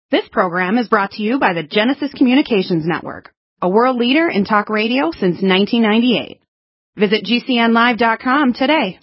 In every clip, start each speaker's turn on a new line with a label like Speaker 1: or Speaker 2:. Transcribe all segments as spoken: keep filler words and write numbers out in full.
Speaker 1: This program is brought to you by the Genesis Communications Network, a world leader in talk radio since nineteen ninety-eight. Visit G C N live dot com today.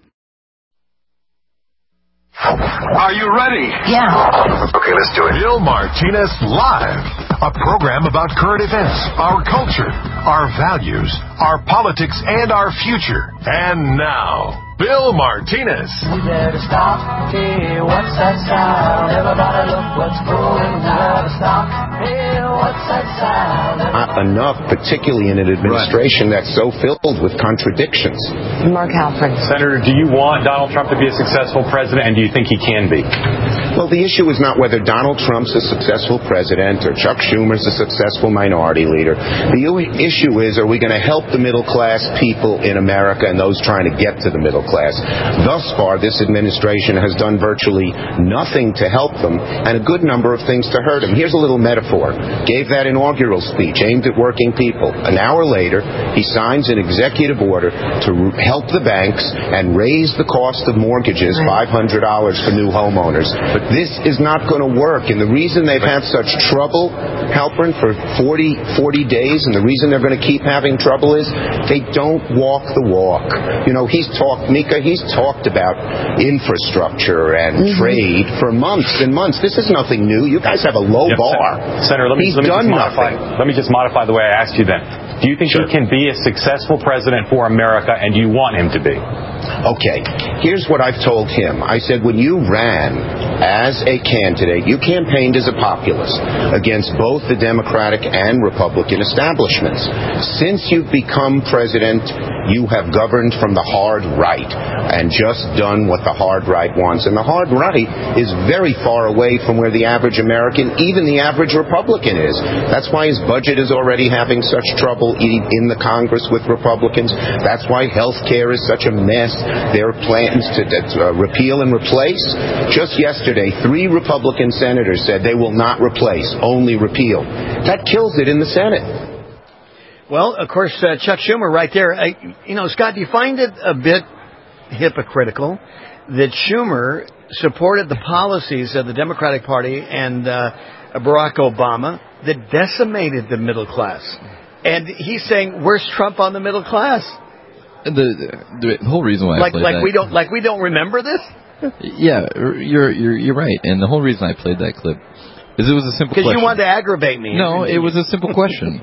Speaker 2: Are you ready?
Speaker 3: Yeah.
Speaker 2: Okay, let's do it. Bill Martinez Live, a program about current events, our culture, our values, our politics, and our future. And now, Bill Martinez.
Speaker 4: We better stop. Hey, what's that sound? Everybody look what's going on. Stop. Hey, what's that sound?
Speaker 5: Not enough, particularly in an administration right. that's so filled with contradictions.
Speaker 6: Mark Halford.
Speaker 7: Senator, do you want Donald Trump to be a successful president, and do you think he can be?
Speaker 5: Well, the issue is not whether Donald Trump's a successful president or Chuck Schumer's a successful minority leader. The issue is, are we going to help the middle-class people in America and those trying to get to the middle class? Thus far, this administration has done virtually nothing to help them and a good number of things to hurt them. Here's a little metaphor. Gave that inaugural speech aimed at working people. An hour later, he signs an executive order to help the banks and raise the cost of mortgages five hundred dollars for new homeowners. But this is not going to work. And the reason they've had such trouble, Halpern, for forty, forty days, and the reason they're going to keep having trouble is they don't walk the walk. You know, he's talked, Mika, he's talked about infrastructure and mm-hmm. trade for months and months. This is nothing new. You guys have a low
Speaker 7: yep,
Speaker 5: bar.
Speaker 7: Senator, let me,
Speaker 5: he's
Speaker 7: let me
Speaker 5: done
Speaker 7: just modify,
Speaker 5: nothing.
Speaker 7: Let me just modify the way I asked you then. Do you think sure. he can be a successful president for America, and do you want him to be?
Speaker 5: Okay, here's what I've told him. I said, when you ran as a candidate, you campaigned as a populist against both the Democratic and Republican establishments. Since you've become president, you have governed from the hard right and just done what the hard right wants. And the hard right is very far away from where the average American, even the average Republican is. That's why his budget is already having such trouble in the Congress with Republicans. That's why health care is such a mess. There are plans to uh, repeal and replace. Just yesterday, three Republican senators said they will not replace, only repeal. That kills it in the Senate.
Speaker 8: Well, of course, uh, Chuck Schumer right there. I, you know, Scott, do you find it a bit hypocritical that Schumer supported the policies of the Democratic Party and uh, Barack Obama that decimated the middle class? And he's saying, where's Trump on the middle class?
Speaker 9: The, the, the whole reason why
Speaker 8: like,
Speaker 9: I played
Speaker 8: like
Speaker 9: that...
Speaker 8: we don't, like we don't remember this?
Speaker 9: Yeah, you're, you're, you're right. And the whole reason I played that clip is it was a simple question.
Speaker 8: Because you wanted to aggravate me.
Speaker 9: No, it was a simple question.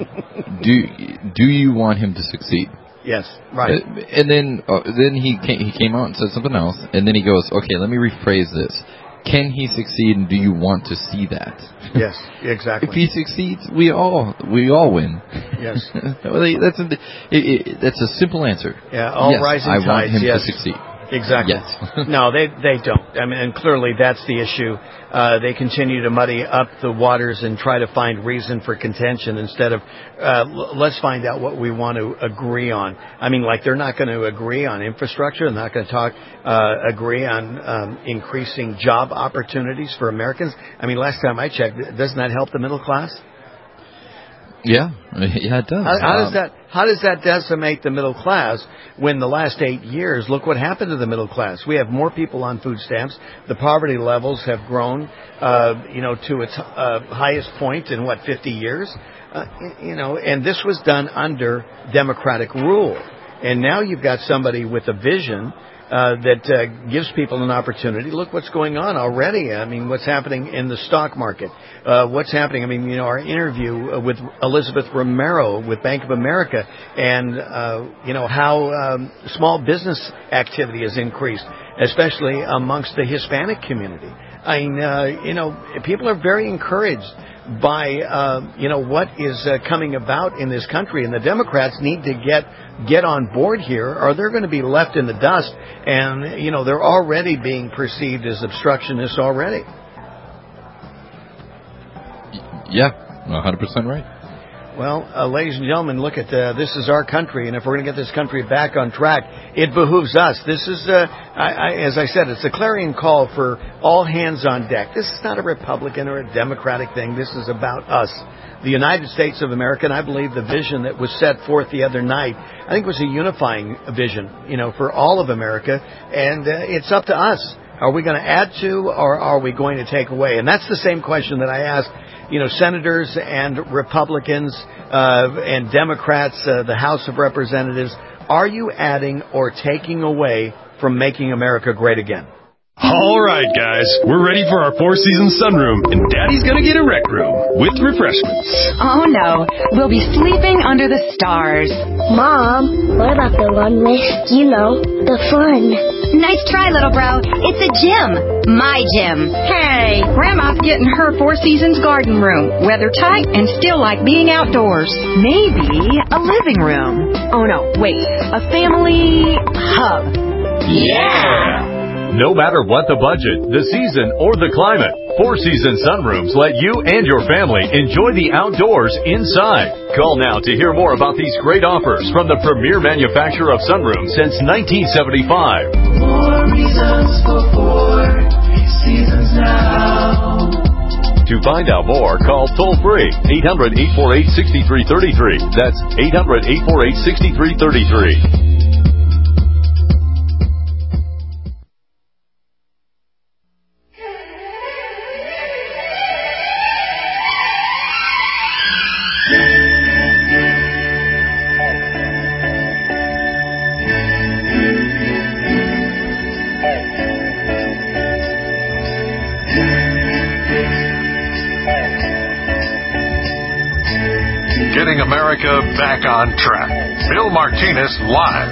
Speaker 9: do do you want him to succeed?
Speaker 8: Yes, right.
Speaker 9: Uh, and then uh, then he came, he came out and said something else, and then he goes, okay, let me rephrase this. Can he succeed, and do you want to see that?
Speaker 8: Yes, exactly.
Speaker 9: If he succeeds, we all we all win.
Speaker 8: Yes.
Speaker 9: that's a, it, it, that's a simple answer.
Speaker 8: Yeah, all
Speaker 9: yes,
Speaker 8: rising
Speaker 9: I
Speaker 8: tides.
Speaker 9: want him
Speaker 8: yes.
Speaker 9: to succeed.
Speaker 8: Exactly.
Speaker 9: Yes.
Speaker 8: No, they they don't. I mean, and clearly that's the issue. Uh, they continue to muddy up the waters and try to find reason for contention instead of uh, l- let's find out what we want to agree on. I mean, like they're not going to agree on infrastructure. They're not going to talk uh, agree on um, increasing job opportunities for Americans. I mean, last time I checked, doesn't that help the middle class?
Speaker 9: Yeah, yeah, it does.
Speaker 8: How, how
Speaker 9: um,
Speaker 8: does that how does that decimate the middle class when the last eight years, look what happened to the middle class. We have more people on food stamps. The poverty levels have grown, uh, you know, to its uh, highest point in, what, fifty years? Uh, you know, and this was done under Democratic rule. And now you've got somebody with a vision Uh, that uh, gives people an opportunity. Look what's going on already. I mean, what's happening in the stock market. Uh, what's happening, I mean, you know, our interview with Elizabeth Romero with Bank of America and, uh, you know, how um, small business activity has increased, especially amongst the Hispanic community. I mean, uh, you know, people are very encouraged by, uh, you know, what is uh, coming about in this country. And the Democrats need to get get on board here or they're going to be left in the dust. And, you know, they're already being perceived as obstructionists already.
Speaker 9: Yeah, one hundred percent right.
Speaker 8: Well, uh, ladies and gentlemen, look at uh, this is our country, and if we're going to get this country back on track, it behooves us. This is, uh, I, I, as I said, it's a clarion call for all hands on deck. This is not a Republican or a Democratic thing. This is about us, the United States of America, and I believe the vision that was set forth the other night, I think was a unifying vision, you know, for all of America, and uh, it's up to us. Are we going to add to, or are we going to take away? And that's the same question that I asked you know, senators and Republicans uh, and Democrats, uh, the House of Representatives, are you adding or taking away from making America great again?
Speaker 3: All right, guys, we're ready for our Four Seasons sunroom, and Daddy's gonna get a rec room with refreshments.
Speaker 1: Oh, no. We'll be sleeping under the stars.
Speaker 6: Mom, what about the one with, you know, the fun?
Speaker 10: Nice try, little bro. It's a gym. My gym.
Speaker 1: Hey, Grandma's getting her Four Seasons garden room. Weather tight and still like being outdoors. Maybe a living room. Oh, no, wait. A family hub.
Speaker 7: Yeah! No matter what the budget, the season, or the climate, Four Seasons Sunrooms let you and your family enjoy the outdoors inside. Call now to hear more about these great offers from the premier manufacturer of sunrooms since nineteen seventy-five.
Speaker 4: More reasons for Four Seasons now.
Speaker 7: To find out more, call toll-free eight hundred, eight four eight, six three three three. That's eight hundred, eight four eight, six three three three.
Speaker 2: Getting America back on track. Bill Martinez Live.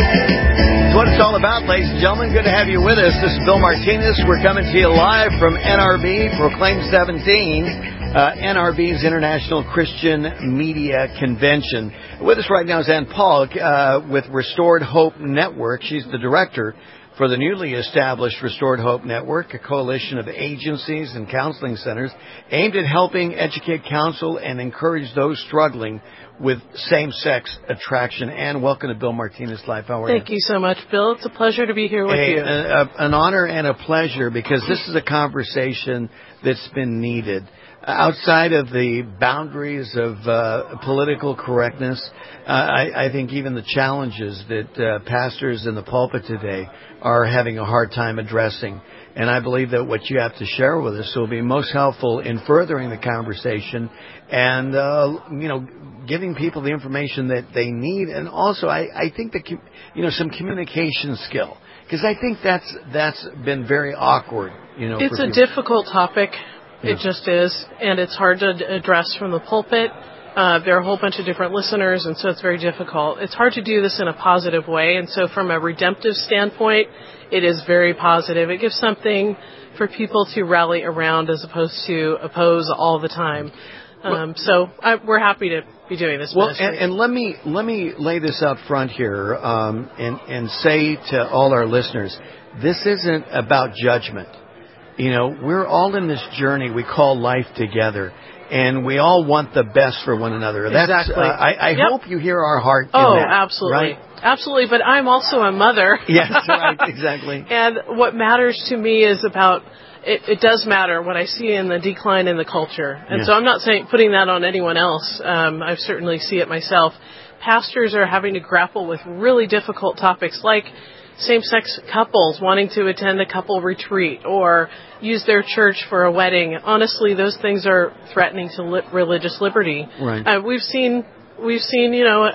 Speaker 8: That's what it's all about, ladies and gentlemen. Good to have you with us. This is Bill Martinez. We're coming to you live from N R B, Proclaim seventeen, uh, N R B's International Christian Media Convention. With us right now is Ann Paul uh, with Restored Hope Network. She's the director for the newly established Restored Hope Network, a coalition of agencies and counseling centers aimed at helping educate, counsel, and encourage those struggling with same-sex attraction. And welcome to Bill Martinez Live. How are you?
Speaker 11: Thank you so much, Bill. It's a pleasure to be here with
Speaker 8: hey,
Speaker 11: you.
Speaker 8: A, a, an honor and a pleasure, because this is a conversation that's been needed. Outside of the boundaries of uh, political correctness, uh, I, I think even the challenges that uh, pastors in the pulpit today are having a hard time addressing. And I believe that what you have to share with us will be most helpful in furthering the conversation and, uh, you know, giving people the information that they need. And also, I, I think that, you know, some communication skill, because I think that's that's been very awkward, you know.
Speaker 11: It's
Speaker 8: for
Speaker 11: a
Speaker 8: people.
Speaker 11: difficult topic. It just is, and it's hard to address from the pulpit. Uh, there are a whole bunch of different listeners, and so it's very difficult. It's hard to do this in a positive way, and so from a redemptive standpoint, it is very positive. It gives something for people to rally around as opposed to oppose all the time. Um, well, so I, we're happy to be doing this.
Speaker 8: Well, and, and let me let me lay this up front here, um, and and say to all our listeners, this isn't about judgment. You know, we're all in this journey we call life together, and we all want the best for one another. That's,
Speaker 11: exactly.
Speaker 8: Uh, I, I
Speaker 11: yep.
Speaker 8: hope you hear our heart in
Speaker 11: oh,
Speaker 8: that.
Speaker 11: Oh, absolutely.
Speaker 8: Right?
Speaker 11: Absolutely, but I'm also a mother.
Speaker 8: Yes, right, exactly.
Speaker 11: And what matters to me is about, it, it does matter what I see in the decline in the culture. And
Speaker 8: yeah.
Speaker 11: so I'm not saying putting that on anyone else. Um, I certainly see it myself. Pastors are having to grapple with really difficult topics like same-sex couples wanting to attend a couple retreat or use their church for a wedding. Honestly, those things are threatening to li- religious liberty.
Speaker 8: Right.
Speaker 11: Uh, we've seen, we've seen, you know, a,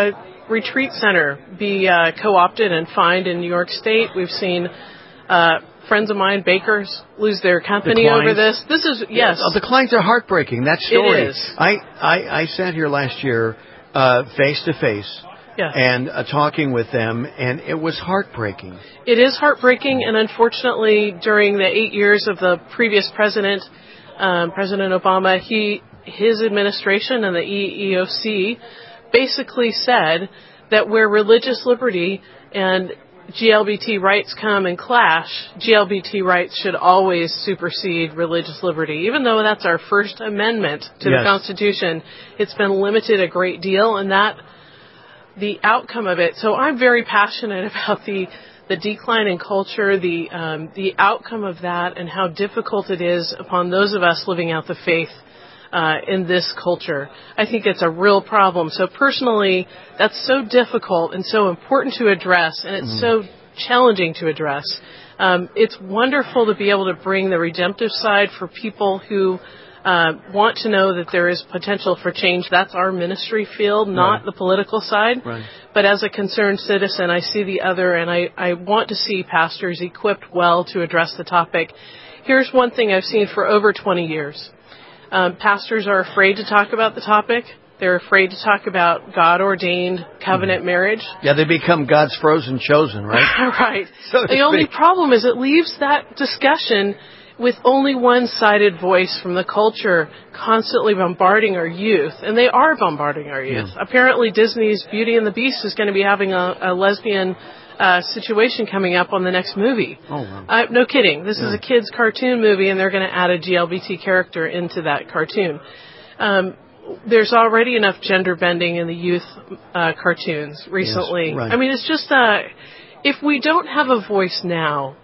Speaker 11: a retreat center be uh, co-opted and fined in New York State. We've seen uh, friends of mine, bakers, lose their company over this. This is yes.
Speaker 8: Yeah, the clients are heartbreaking. That story.
Speaker 11: It is.
Speaker 8: I I, I sat here last year, uh, face to face.
Speaker 11: Yeah.
Speaker 8: And uh, talking with them, and it was heartbreaking.
Speaker 11: It is heartbreaking, and unfortunately, during the eight years of the previous president, um, President Obama, he his administration and the E E O C basically said that where religious liberty and G L B T rights come and clash, G L B T rights should always supersede religious liberty. Even though that's our First Amendment to
Speaker 8: yes.
Speaker 11: the Constitution, it's been limited a great deal, and that the outcome of it. So I'm very passionate about the the decline in culture, the um, the outcome of that, and how difficult it is upon those of us living out the faith uh, in this culture. I think it's a real problem. So personally, that's so difficult and so important to address, and it's mm-hmm. so challenging to address. Um, it's wonderful to be able to bring the redemptive side for people who uh, want to know that there is potential for change. That's our ministry field, not
Speaker 8: Right.
Speaker 11: the political side.
Speaker 8: Right.
Speaker 11: But as a concerned citizen, I see the other, and I, I want to see pastors equipped well to address the topic. Here's one thing I've seen for over twenty years. Um, pastors are afraid to talk about the topic. They're afraid to talk about God-ordained covenant mm-hmm. marriage.
Speaker 8: Yeah, they become God's frozen chosen, right?
Speaker 11: Right.
Speaker 8: So
Speaker 11: the only problem is it leaves that discussion with only one-sided voice from the culture constantly bombarding our youth. And they are bombarding our youth. Yeah. Apparently Disney's Beauty and the Beast is going to be having a, a lesbian uh, situation coming up on the next movie.
Speaker 8: Oh, wow.
Speaker 11: Uh, no kidding. This
Speaker 8: yeah.
Speaker 11: is a kid's cartoon movie, and they're going to add a G L B T character into that cartoon. Um, there's already enough gender bending in the youth uh, cartoons recently.
Speaker 8: Yes, right.
Speaker 11: I mean, it's just, uh, if we don't have a voice now,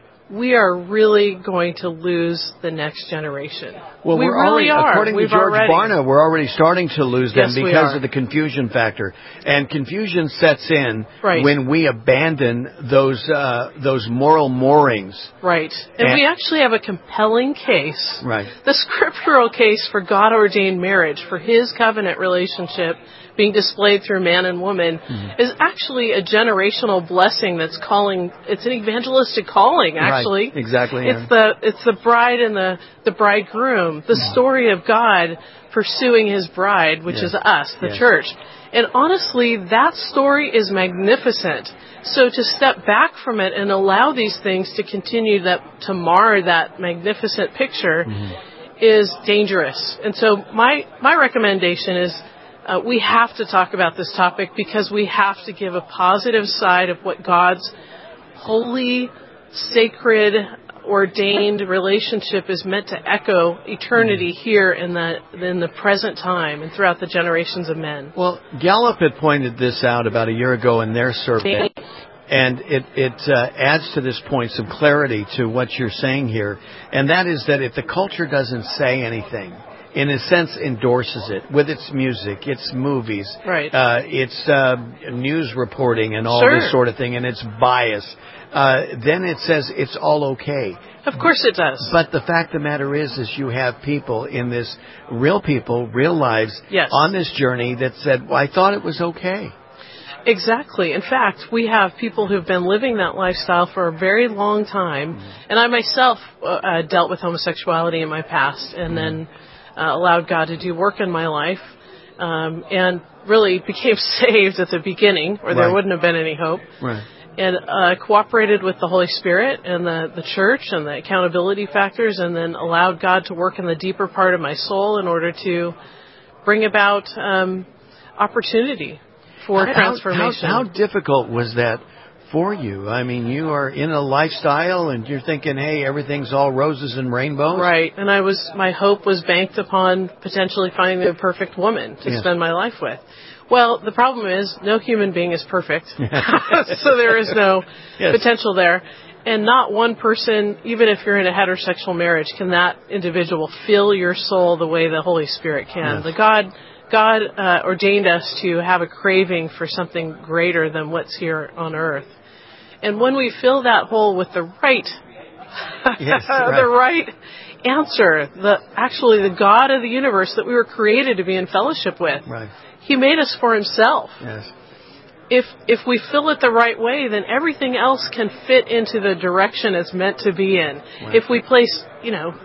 Speaker 11: we are really going to lose the next generation.
Speaker 8: Well,
Speaker 11: we
Speaker 8: we're
Speaker 11: really
Speaker 8: already,
Speaker 11: are.
Speaker 8: according
Speaker 11: We've
Speaker 8: to George
Speaker 11: already.
Speaker 8: Barna, we're already starting to lose them
Speaker 11: Yes, we
Speaker 8: because
Speaker 11: are.
Speaker 8: of the confusion factor. And confusion sets in
Speaker 11: right.
Speaker 8: when we abandon those uh, those moral moorings.
Speaker 11: Right. And, and we actually have a compelling case.
Speaker 8: Right.
Speaker 11: The scriptural case for God-ordained marriage, for His covenant relationship being displayed through man and woman, mm-hmm. is actually a generational blessing that's calling, it's an evangelistic calling, actually.
Speaker 8: Right, exactly.
Speaker 11: It's
Speaker 8: yeah.
Speaker 11: the it's the bride and the, the bridegroom, the mm-hmm. story of God pursuing His bride, which
Speaker 8: yes.
Speaker 11: is us, the
Speaker 8: yes.
Speaker 11: church. And honestly, that story is magnificent. So to step back from it and allow these things to continue that to mar that magnificent picture mm-hmm. is dangerous. And so my, my recommendation is, Uh, we have to talk about this topic because we have to give a positive side of what God's holy, sacred, ordained relationship is meant to echo eternity here in the in the present time and throughout the generations of men.
Speaker 8: Well, Gallup had pointed this out about a year ago in their survey, and it, it uh, adds to this point some clarity to what you're saying here, and that is that if the culture doesn't say anything, in a sense, endorses it with its music, its movies,
Speaker 11: right.
Speaker 8: uh, its uh, news reporting and all
Speaker 11: sure.
Speaker 8: this sort of thing, and its bias, uh, then it says it's all okay.
Speaker 11: Of course it does.
Speaker 8: But the fact of the matter is, is you have people in this, real people, real lives,
Speaker 11: yes.
Speaker 8: on this journey that said, well, I thought it was okay.
Speaker 11: Exactly. In fact, we have people who've been living that lifestyle for a very long time, mm. and I myself uh, dealt with homosexuality in my past, and mm. then Uh, allowed God to do work in my life, um, and really became saved at the beginning, or
Speaker 8: right.
Speaker 11: there wouldn't have been any hope.
Speaker 8: Right.
Speaker 11: And uh, cooperated with the Holy Spirit and the, the church and the accountability factors, and then allowed God to work in the deeper part of my soul in order to bring about um, opportunity for
Speaker 8: how,
Speaker 11: transformation.
Speaker 8: How, how difficult was that for you? I mean, you are in a lifestyle and you're thinking, hey, everything's all roses and rainbows.
Speaker 11: Right. And I was, my hope was banked upon potentially finding the perfect woman to
Speaker 8: yes.
Speaker 11: spend my life with. Well, the problem is no human being is perfect. So there is no
Speaker 8: yes.
Speaker 11: potential there. And not one person, even if you're in a heterosexual marriage, can that individual fill your soul the way the Holy Spirit can.
Speaker 8: Yes.
Speaker 11: The God God uh, ordained us to have a craving for something greater than what's here on earth. And when we fill that hole with the right,
Speaker 8: yes, right.
Speaker 11: the right answer, the actually the God of the universe that we were created to be in fellowship with,
Speaker 8: right.
Speaker 11: He made us for Himself.
Speaker 8: Yes.
Speaker 11: If if we fill it the right way, then everything else can fit into the direction it's meant to be in.
Speaker 8: Right.
Speaker 11: If we place, you know,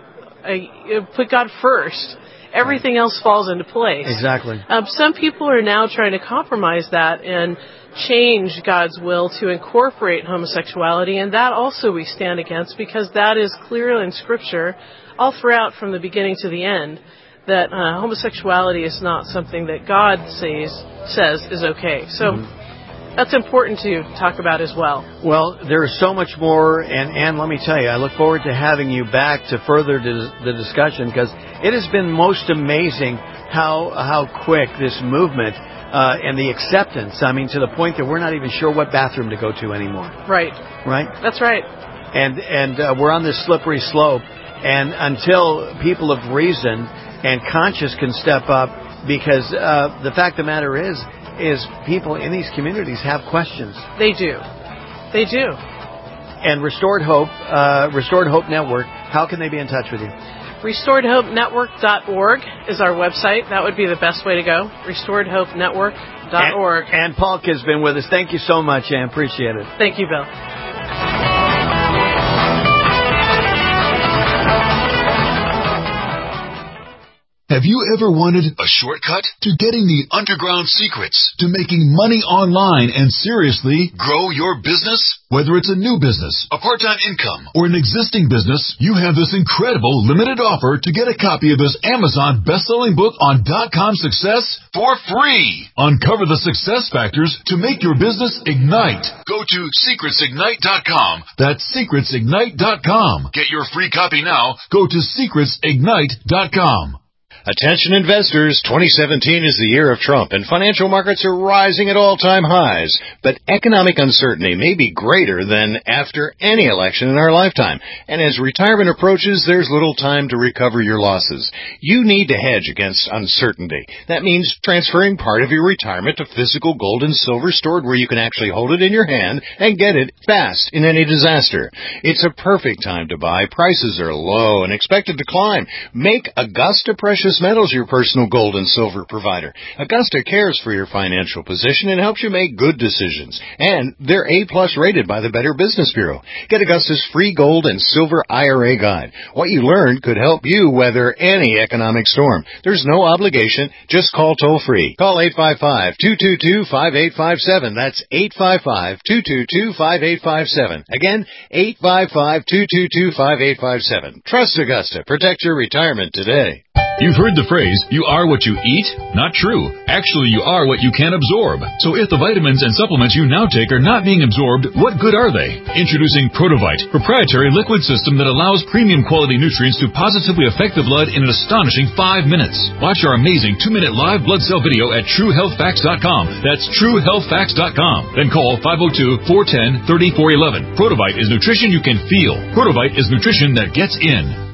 Speaker 11: a, put God first, everything right. else falls into place.
Speaker 8: Exactly.
Speaker 11: Um, some people are now trying to compromise that and change God's will to incorporate homosexuality, and that also we stand against because that is clear in Scripture all throughout from the beginning to the end that uh, homosexuality is not something that God says says is okay. So mm-hmm. that's important to talk about as well.
Speaker 8: Well, there is so much more, and Ann, let me tell you, I look forward to having you back to further dis- the discussion because it has been most amazing how how quick this movement Uh, and the acceptance, I mean, to the point that we're not even sure what bathroom to go to anymore.
Speaker 11: Right.
Speaker 8: Right?
Speaker 11: That's right.
Speaker 8: And and uh, we're on this slippery slope, and until people of reason and conscience can step up, because uh, the fact of the matter is, is people in these communities have questions.
Speaker 11: They do. They do.
Speaker 8: And Restored Hope, uh, Restored Hope Network, how can they be in touch with you?
Speaker 11: restored hope network dot org is our website. That would be the best way to go, restored hope network dot org.
Speaker 8: And, and Paulk has been with us. Thank you so much, Ann. Appreciate it.
Speaker 11: Thank you, Bill.
Speaker 12: Have you ever wanted a shortcut to getting the underground secrets to making money online and seriously grow your business? Whether it's a new business, a part-time income, or an existing business, you have this incredible limited offer to get a copy of this Amazon best-selling book on dot-com success for free. Uncover the success factors to make your business ignite. Go to secrets ignite dot com. That's secrets ignite dot com. Get your free copy now. Go to secrets ignite dot com.
Speaker 13: Attention investors, twenty seventeen is the year of Trump, and financial markets are rising at all-time highs. But economic uncertainty may be greater than after any election in our lifetime. And as retirement approaches, there's little time to recover your losses. You need to hedge against uncertainty. That means transferring part of your retirement to physical gold and silver stored where you can actually hold it in your hand and get it fast in any disaster. It's a perfect time to buy. Prices are low and expected to climb. Make Augusta Precious Metals your personal gold and silver provider. Augusta cares for your financial position and helps you make good decisions. And they're A-plus rated by the Better Business Bureau. Get Augusta's free gold and silver I R A guide. What you learned could help you weather any economic storm. There's no obligation. Just call toll-free. Call eight five five, two two two, five eight five seven. That's eight five five, two two two, five eight five seven. Again, eight five five, two two two, five eight five seven. Trust Augusta. Protect your retirement today.
Speaker 12: You've heard the phrase, you are what you eat? Not true. Actually, you are what you can absorb. So if the vitamins and supplements you now take are not being absorbed, what good are they? Introducing Protovite, proprietary liquid system that allows premium quality nutrients to positively affect the blood in an astonishing five minutes. Watch our amazing two-minute live blood cell video at true health facts dot com. That's true health facts dot com. Then call five oh two, four one oh, three four one one. Protovite is nutrition you can feel. Protovite is nutrition that gets in.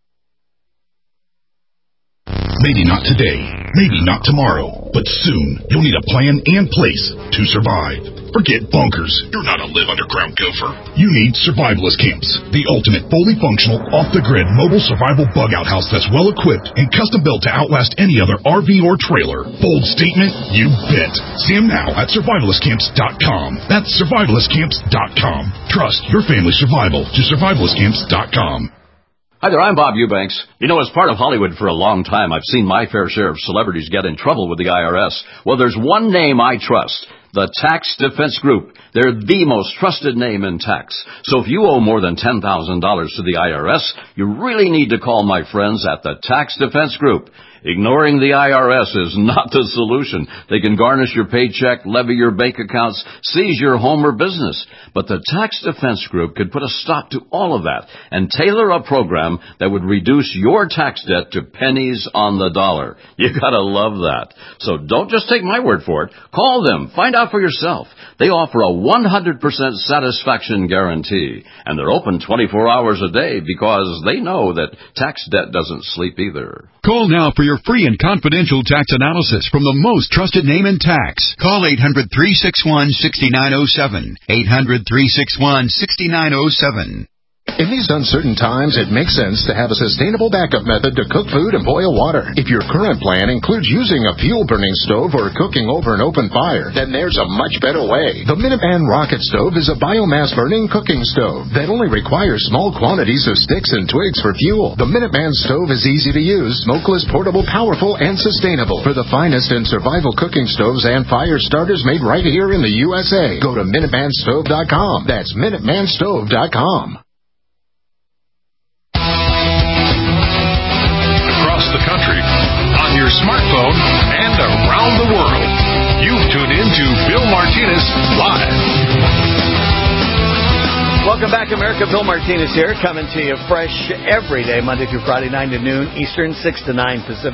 Speaker 14: Maybe not today, maybe not tomorrow, but soon you'll need a plan and place to survive. Forget bunkers. You're not a live underground gopher. You need Survivalist Camps, the ultimate fully functional, off-the-grid mobile survival bug-out house that's well-equipped and custom-built to outlast any other R V or trailer. Bold statement? You bet. See them now at survivalist camps dot com. That's survivalist camps dot com. Trust your family's survival to survivalist camps dot com.
Speaker 15: Hi there, I'm Bob Eubanks. You know, as part of Hollywood for a long time, I've seen my fair share of celebrities get in trouble with the I R S. Well, there's one name I trust, the Tax Defense Group. They're the most trusted name in tax. So if you owe more than ten thousand dollars to the I R S, you really need to call my friends at the Tax Defense Group. Ignoring the I R S is not the solution. They can garnish your paycheck, levy your bank accounts, seize your home or business. But the Tax Defense Group could put a stop to all of that and tailor a program that would reduce your tax debt to pennies on the dollar. You gotta love that. So don't just take my word for it. Call them. Find out for yourself. They offer a one hundred percent satisfaction guarantee. And they're open twenty-four hours a day because they know that tax debt doesn't sleep either.
Speaker 12: Call now for your free and confidential tax analysis from the most trusted name in tax. Call eight hundred, three six one, six nine zero seven. eight hundred, three six one, six nine zero seven.
Speaker 16: In these uncertain times, it makes sense to have a sustainable backup method to cook food and boil water. If your current plan includes using a fuel-burning stove or cooking over an open fire, then there's a much better way. The Minuteman Rocket Stove is a biomass-burning cooking stove that only requires small quantities of sticks and twigs for fuel. The Minuteman Stove is easy to use, smokeless, portable, powerful, and sustainable. For the finest in survival cooking stoves and fire starters made right here in the U S A, go to minuteman stove dot com. That's minuteman stove dot com.
Speaker 2: The country, on your smartphone, and around the world. You've tuned in to Bill Martinez Live.
Speaker 8: Welcome back, America. Bill Martinez here, coming to you fresh every day, Monday through Friday, nine to noon Eastern, six to nine Pacific.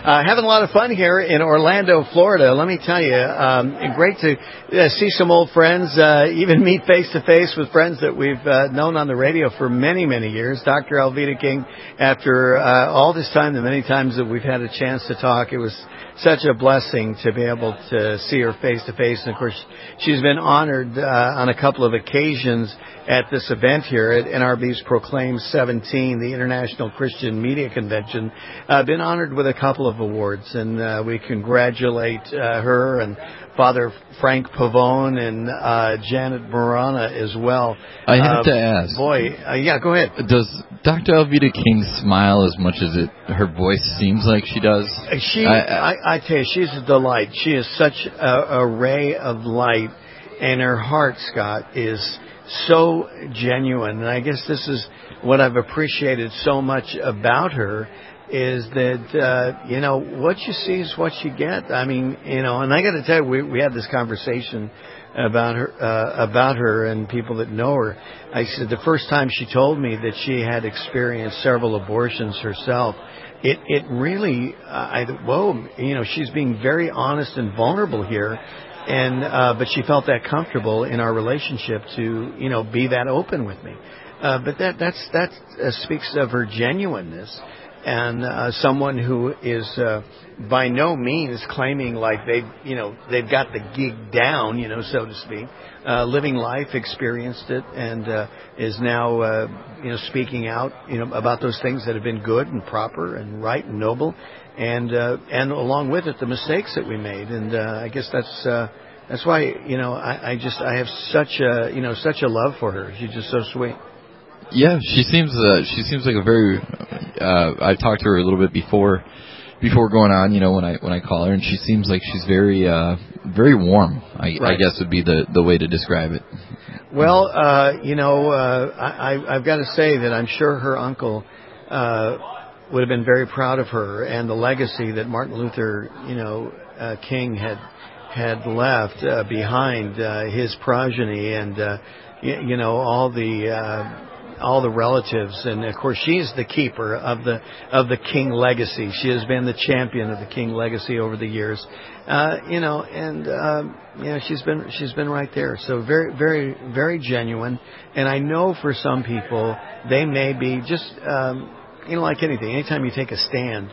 Speaker 8: Uh, having a lot of fun here in Orlando, Florida. Let me tell you, um, great to uh, see some old friends, uh, even meet face-to-face with friends that we've uh, known on the radio for many, many years. Doctor Alveda King, after uh, all this time, the many times that we've had a chance to talk, it was such a blessing to be able to see her face-to-face. And, of course, she's been honored uh, on a couple of occasions at this event here at N R B's Proclaim seventeen, the International Christian Media Convention. Uh, been honored with a couple of awards, and uh, we congratulate uh, her and Father Frank Pavone and uh, Janet Morana as well.
Speaker 9: I have
Speaker 8: uh,
Speaker 9: to ask.
Speaker 8: Boy, uh, yeah, go ahead.
Speaker 9: Does Doctor Alveda King smile as much as it her voice seems like she does?
Speaker 8: She, I, I, I tell you, she's a delight. She is such a, a ray of light, and her heart, Scott, is so genuine. And I guess this is what I've appreciated so much about her, is that, uh, you know, what you see is what you get. I mean, you know, and I got to tell you, we, we had this conversation about her, uh, about her and people that know her. I said the first time she told me that she had experienced several abortions herself, it, it really, uh, I, whoa, you know, she's being very honest and vulnerable here. And, uh, but she felt that comfortable in our relationship to, you know, be that open with me. Uh, but that, that's, that uh, speaks of her genuineness. And uh, someone who is uh, by no means claiming like they've, you know, they've got the gig down, you know, so to speak, uh, living life, experienced it, and uh, is now, uh, you know, speaking out, you know, about those things that have been good and proper and right and noble, and uh, and along with it, the mistakes that we made. And uh, I guess that's uh, that's why, you know, I, I just I have such a, you know, such a love for her. She's just so sweet.
Speaker 9: Yeah, she seems uh, she seems like a very. Uh, I've talked to her a little bit before, before going on. You know, when I when I call her, and she seems like she's very uh, very warm. I, right. I guess would be the, the way to describe it.
Speaker 8: Well, uh, you know, uh, I, I've got to say that I'm sure her uncle uh, would have been very proud of her and the legacy that Martin Luther, you know, uh, King had had left uh, behind, uh, his progeny, and uh, you, you know, all the. Uh, all the relatives, and of course she's the keeper of the of the King legacy. She has been the champion of the King legacy over the years, uh, you know, and um, you know she's been she's been right there. So very very very genuine, and I know for some people they may be just um, you know, like anything. Anytime you take a stand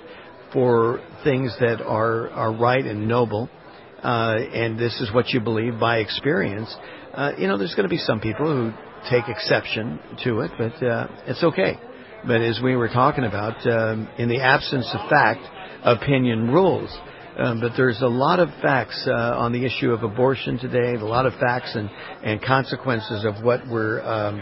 Speaker 8: for things that are are right and noble, uh, and this is what you believe by experience, uh, you know, there's going to be some people who take exception to it, but uh, it's okay. But as we were talking about, um, in the absence of fact, opinion rules. Um, but there's a lot of facts uh, on the issue of abortion today, a lot of facts and, and consequences of what we're um,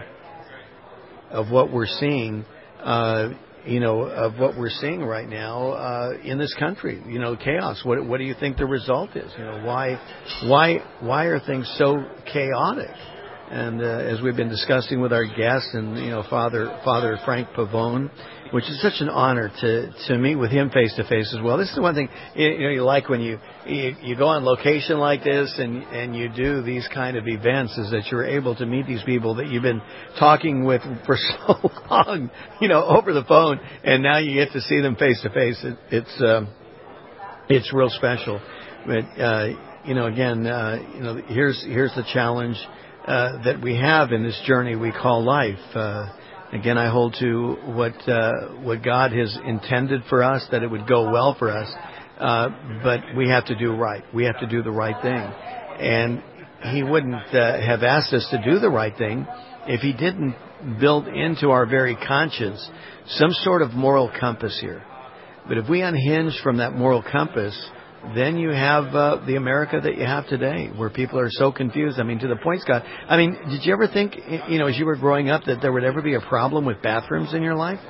Speaker 8: of what we're seeing. Uh, you know, of what we're seeing right now uh, in this country. You know, chaos. What what do you think the result is? You know, why why why are things so chaotic? And uh, as we've been discussing with our guests, and you know, Father Father Frank Pavone, which is such an honor to to meet with him face to face as well. This is the one thing you, you know you like when you, you you go on location like this and and you do these kind of events, is that you're able to meet these people that you've been talking with for so long, you know, over the phone, and now you get to see them face to face. It, it's um, it's real special. But uh, you know, again, uh, you know, here's here's the challenge. Uh, that we have in this journey we call life. Uh, again, I hold to what uh, what God has intended for us, that it would go well for us, uh, but we have to do right. We have to do the right thing. And He wouldn't uh, have asked us to do the right thing if He didn't build into our very conscience some sort of moral compass here. But if we unhinge from that moral compass, then you have uh, the America that you have today, where people are so confused. I mean, to the point, Scott, I mean, did you ever think, you know, as you were growing up, that there would ever be a problem with bathrooms in your life?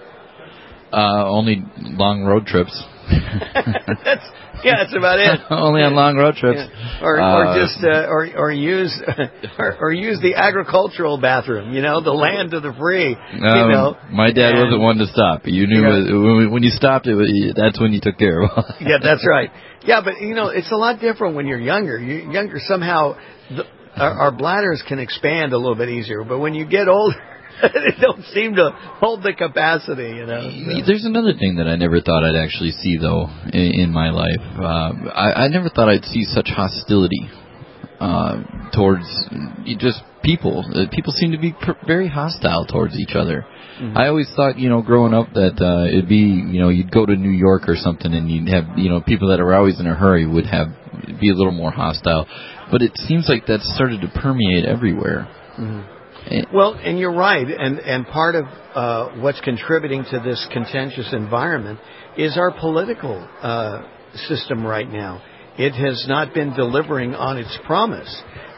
Speaker 9: Uh, only long road trips.
Speaker 8: that's, yeah, that's about it.
Speaker 9: Only on long road trips.
Speaker 8: Yeah. Or, or uh, just, uh, or, or use, or, or use the agricultural bathroom. You know, the land of the free. Um, you know,
Speaker 9: my dad and, wasn't one to stop. You knew yeah. it, when you stopped it. That's when you took care of it.
Speaker 8: Yeah, that's right. Yeah, but you know, it's a lot different when you're younger. You're younger somehow. The, our, our bladders can expand a little bit easier, but when you get older, they don't seem to hold the capacity, you know. So.
Speaker 9: There's another thing that I never thought I'd actually see, though, in, in my life. Uh, I, I never thought I'd see such hostility uh, towards just people. Uh, people seem to be per- very hostile towards each other. Mm-hmm. I always thought, you know, growing up that uh, it'd be, you know, you'd go to New York or something and you'd have, you know, people that are always in a hurry would have be a little more hostile. But it seems like that's started to permeate everywhere.
Speaker 8: Mm-hmm. Well, and you're right, and and part of uh, what's contributing to this contentious environment is our political uh, system right now. It has not been delivering on its promise,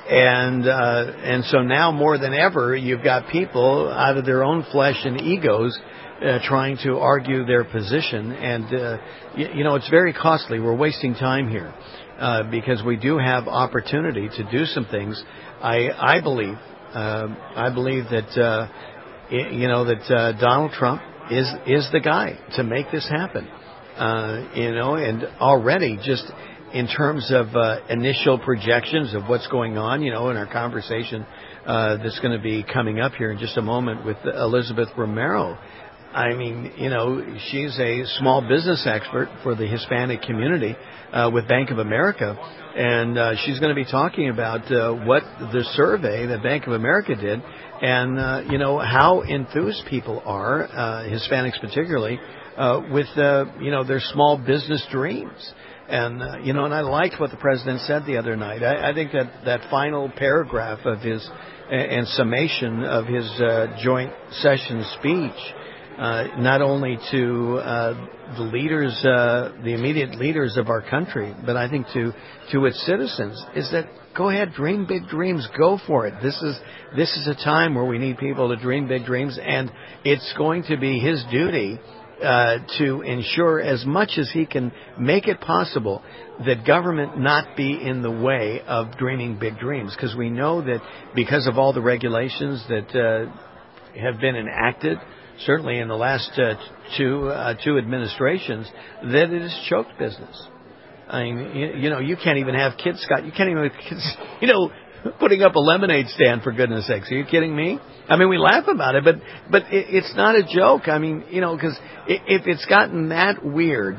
Speaker 8: and uh, and so now more than ever, you've got people out of their own flesh and egos uh, trying to argue their position, and uh, you, you know it's very costly. We're wasting time here uh, because we do have opportunity to do some things. I I believe. Uh, I believe that uh, you know that uh, Donald Trump is is the guy to make this happen. Uh, you know, and already just in terms of uh, initial projections of what's going on, you know, in our conversation uh, that's going to be coming up here in just a moment with Elizabeth Romero. I mean, you know, she's a small business expert for the Hispanic community uh, with Bank of America. And uh, she's going to be talking about uh, what the survey that Bank of America did and, uh, you know, how enthused people are, uh, Hispanics particularly, uh, with, uh, you know, their small business dreams. And, uh, you know, and I liked what the president said the other night. I, I think that that final paragraph of his and summation of his uh, joint session speech, Uh, not only to uh, the leaders, uh, the immediate leaders of our country, but I think to to its citizens, is that go ahead, dream big dreams, go for it. This is this is a time where we need people to dream big dreams, and it's going to be his duty uh, to ensure as much as he can make it possible that government not be in the way of dreaming big dreams, because we know that because of all the regulations that uh, have been enacted, certainly in the last uh, two uh, two administrations, that it has choked business. I mean, you, you know, you can't even have kids, Scott. You can't even have kids, you know, putting up a lemonade stand, for goodness sakes. Are you kidding me? I mean, we laugh about it, but but it, it's not a joke. I mean, you know, because if it's gotten that weird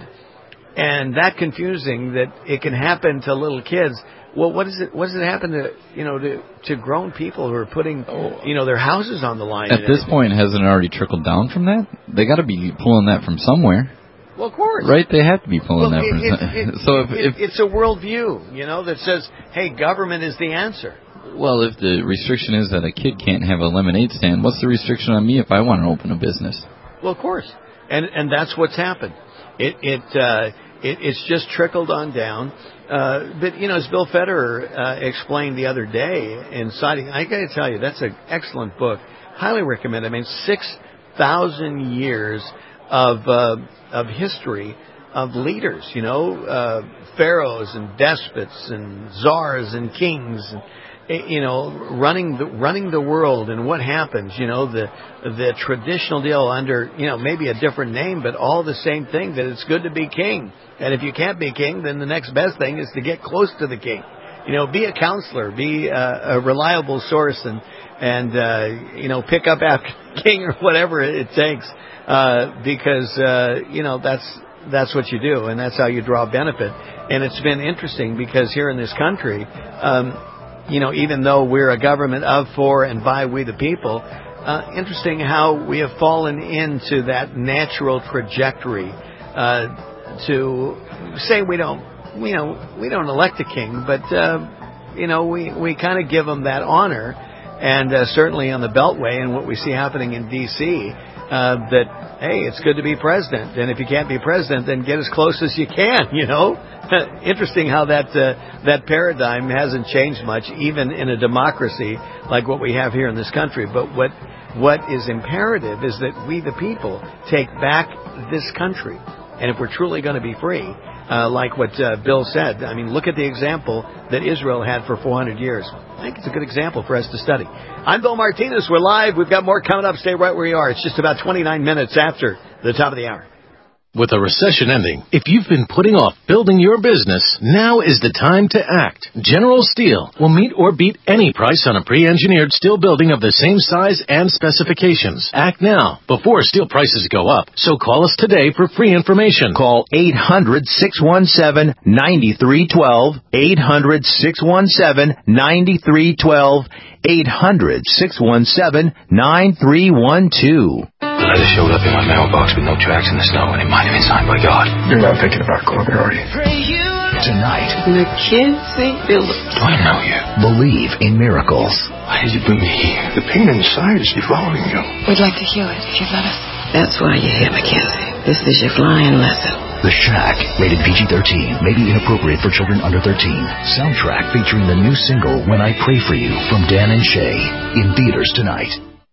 Speaker 8: and that confusing that it can happen to little kids, well, what is it? What does it happen to you know to, to grown people who are putting you know their houses on the line?
Speaker 9: At this point, hasn't it already trickled down from that? They got to be pulling that from somewhere.
Speaker 8: Well, of course,
Speaker 9: right? They have to be pulling
Speaker 8: well,
Speaker 9: that
Speaker 8: it,
Speaker 9: from.
Speaker 8: It,
Speaker 9: somewhere.
Speaker 8: it,
Speaker 9: so if,
Speaker 8: it,
Speaker 9: if
Speaker 8: it's a worldview, you know, that says, "Hey, government is the answer."
Speaker 9: Well, if the restriction is that a kid can't have a lemonade stand, what's the restriction on me if I want to open a business?
Speaker 8: Well, of course, and and that's what's happened. It it. Uh, It, it's just trickled on down. Uh, but, you know, as Bill Federer uh, explained the other day in citing, I got to tell you, that's an excellent book. Highly recommend it. I mean, six thousand years of uh, of history of leaders, you know, uh, pharaohs and despots and czars and kings, and, you know, running the, running the world and what happens, you know, the the traditional deal under, you know, maybe a different name, but all the same thing, that it's good to be king. And if you can't be king, then the next best thing is to get close to the king. You know, be a counselor, be a, a reliable source, and, and uh, you know, pick up after king or whatever it takes, uh, because, uh, you know, that's that's what you do, and that's how you draw benefit. And it's been interesting because here in this country, um, you know, even though we're a government of, for, and by we the people, uh, interesting how we have fallen into that natural trajectory uh, to say we don't, you know, we don't elect a king, but, uh, you know, we, we kind of give them that honor. And uh, certainly on the Beltway and what we see happening in D C, uh, that, hey, it's good to be president. And if you can't be president, then get as close as you can, you know. Interesting how that uh, that paradigm hasn't changed much, even in a democracy like what we have here in this country. But what what is imperative is that we, the people, take back this country. And if we're truly going to be free, uh, like what uh, Bill said, I mean, look at the example that Israel had for four hundred years. I think it's a good example for us to study. I'm Bill Martinez. We're live. We've got more coming up. Stay right where you are. It's just about twenty-nine minutes after the top of the hour.
Speaker 13: With a recession ending, if you've been putting off building your business, now is the time to act. General Steel will meet or beat any price on a pre-engineered steel building of the same size and specifications. Act now, before steel prices go up. So call us today for free information.
Speaker 17: Call eight hundred, six one seven, nine three one two, eight hundred, six one seven, nine three one two, eight hundred, six one seven, nine three one two.
Speaker 18: The letter showed up in my mailbox with no tracks in the snow, and it might have been signed by God.
Speaker 19: You're not thinking about Corbett, are you?
Speaker 18: Tonight.
Speaker 11: McKenzie Phillips.
Speaker 18: Do I know you?
Speaker 17: Believe in miracles.
Speaker 18: Why did you bring me here?
Speaker 19: The pain inside is following you.
Speaker 20: We'd like to hear it, if you'd let us. That's why you're here, Mackenzie. This is your flying lesson.
Speaker 17: The Shack, rated P G thirteen, may be inappropriate for children under thirteen. Soundtrack featuring the new single, When I Pray For You, from Dan and Shay. In theaters tonight.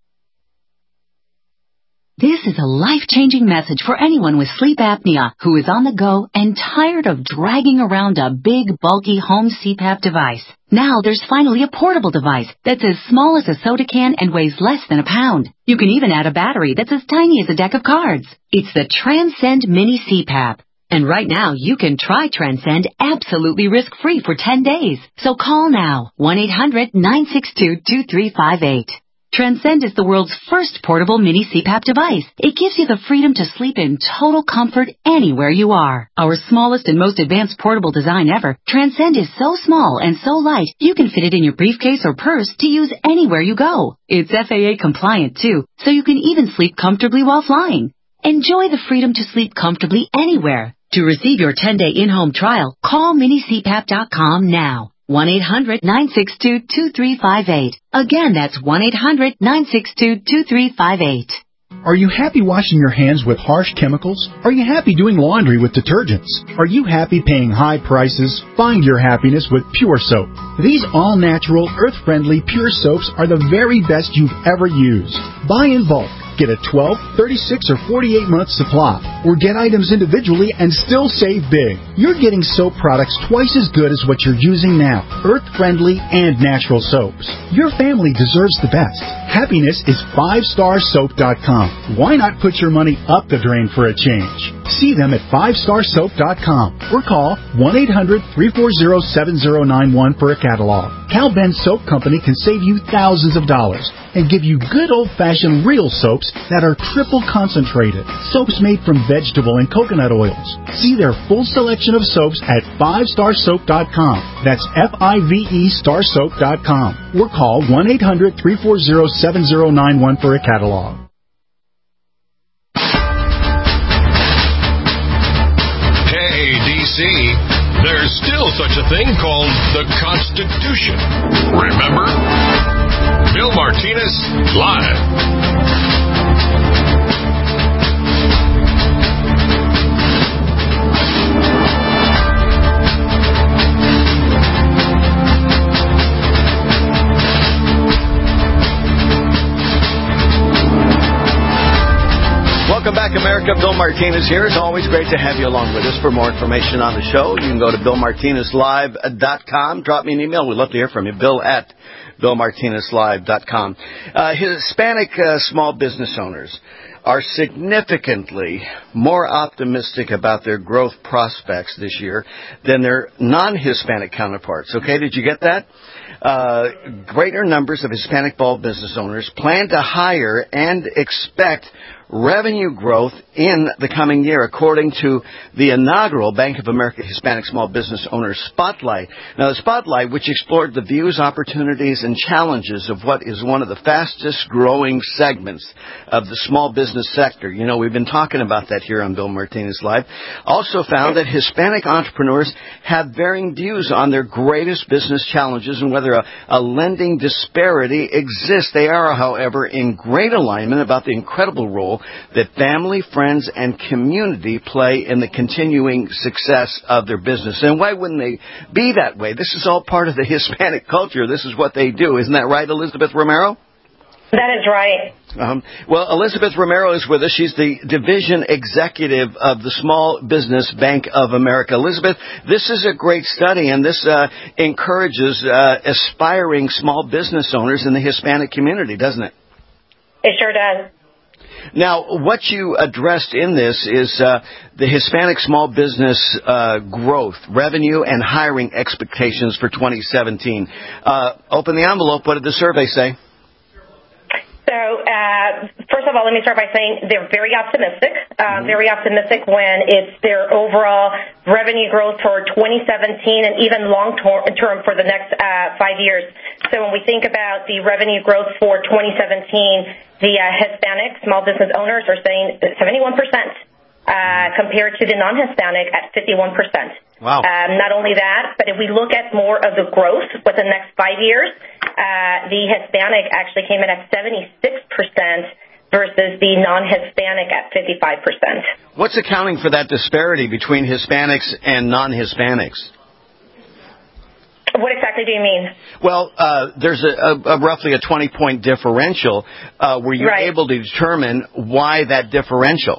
Speaker 21: This is a life-changing message for anyone with sleep apnea who is on the go and tired of dragging around a big, bulky home C PAP device. Now there's finally a portable device that's as small as a soda can and weighs less than a pound. You can even add a battery that's as tiny as a deck of cards. It's the Transcend Mini C PAP. And right now, you can try Transcend absolutely risk-free for ten days. So call now, one eight hundred, nine six two, two three five eight. Transcend is the world's first portable mini C PAP device. It gives you the freedom to sleep in total comfort anywhere you are. Our smallest and most advanced portable design ever, Transcend is so small and so light, you can fit it in your briefcase or purse to use anywhere you go. It's F A A compliant too, so you can even sleep comfortably while flying. Enjoy the freedom to sleep comfortably anywhere. To receive your ten-day in-home trial, call mini C PAP dot com now. one eight hundred, nine six two, two three five eight. Again, that's one eight hundred, nine six two, two three five eight.
Speaker 22: Are you happy washing your hands with harsh chemicals? Are you happy doing laundry with detergents? Are you happy paying high prices? Find your happiness with Pure Soap. These all-natural, earth-friendly Pure Soaps are the very best you've ever used. Buy in bulk. Get a twelve, thirty-six, or forty-eight month supply, or get items individually and still save big. You're getting soap products twice as good as what you're using now. Earth-friendly and natural soaps. Your family deserves the best. Happiness is five star soap dot com. Why not put your money up the drain for a change? See them at five star soap dot com or call one eight hundred, three four zero, seven zero nine one for a catalog. Cal Ben Soap Company can save you thousands of dollars and give you good old-fashioned real soaps that are triple concentrated. Soaps made from vegetable and coconut oils. See their full selection of soaps at five star soap dot com. That's F I V E star soap dot com. Or call one eight hundred, three four zero, seven zero nine one for a catalog.
Speaker 2: Hey, D C, there's still such a thing called the Constitution. Remember? Bill Martinez, live.
Speaker 8: Welcome back, America. Bill Martinez here. It's always great to have you along with us. For more information on the show, you can go to bill martinez live dot com. Drop me an email. We'd love to hear from you. Bill at bill martinez live dot com. Uh, Hispanic uh, small business owners are significantly more optimistic about their growth prospects this year than their non-Hispanic counterparts. Okay, did you get that? Uh, greater numbers of Hispanic small business owners plan to hire and expect revenue growth in the coming year, according to the inaugural Bank of America Hispanic Small Business Owners Spotlight. Now, the Spotlight, which explored the views, opportunities, and challenges of what is one of the fastest growing segments of the small business sector. You know, we've been talking about that here on Bill Martinez Live. Also found that Hispanic entrepreneurs have varying views on their greatest business challenges and whether a, a lending disparity exists. They are, however, in great alignment about the incredible role that family, friends, and community play in the continuing success of their business. And why wouldn't they be that way? This is all part of the Hispanic culture. This is what they do. Isn't that right, Elizabeth Romero?
Speaker 23: That is right.
Speaker 8: Um, well, Elizabeth Romero is with us. She's the division executive of the Small Business Bank of America. Elizabeth, this is a great study, and this uh, encourages uh, aspiring small business owners in the Hispanic community, doesn't it?
Speaker 23: It sure does.
Speaker 8: Now, what you addressed in this is uh, the Hispanic small business uh, growth, revenue, and hiring expectations for twenty seventeen. Uh, open the envelope. What did the survey say?
Speaker 23: So, uh, first of all, let me start by saying they're very optimistic, uh, mm-hmm. very optimistic when it's their overall revenue growth for twenty seventeen and even long-term for the next uh, five years. So when we think about the revenue growth for twenty seventeen, the uh, Hispanic small business owners are saying seventy-one percent uh, compared to the non-Hispanic at fifty-one percent.
Speaker 8: Wow.
Speaker 23: Um, not only that, but if we look at more of the growth within the next five years, uh, the Hispanic actually came in at seventy-six percent versus the non-Hispanic at fifty-five percent.
Speaker 8: What's accounting for that disparity between Hispanics and non-Hispanics?
Speaker 23: What exactly do you mean?
Speaker 8: Well, uh, there's a, a, a roughly a twenty-point differential. Uh, were you
Speaker 23: right.
Speaker 8: able to determine why that differential?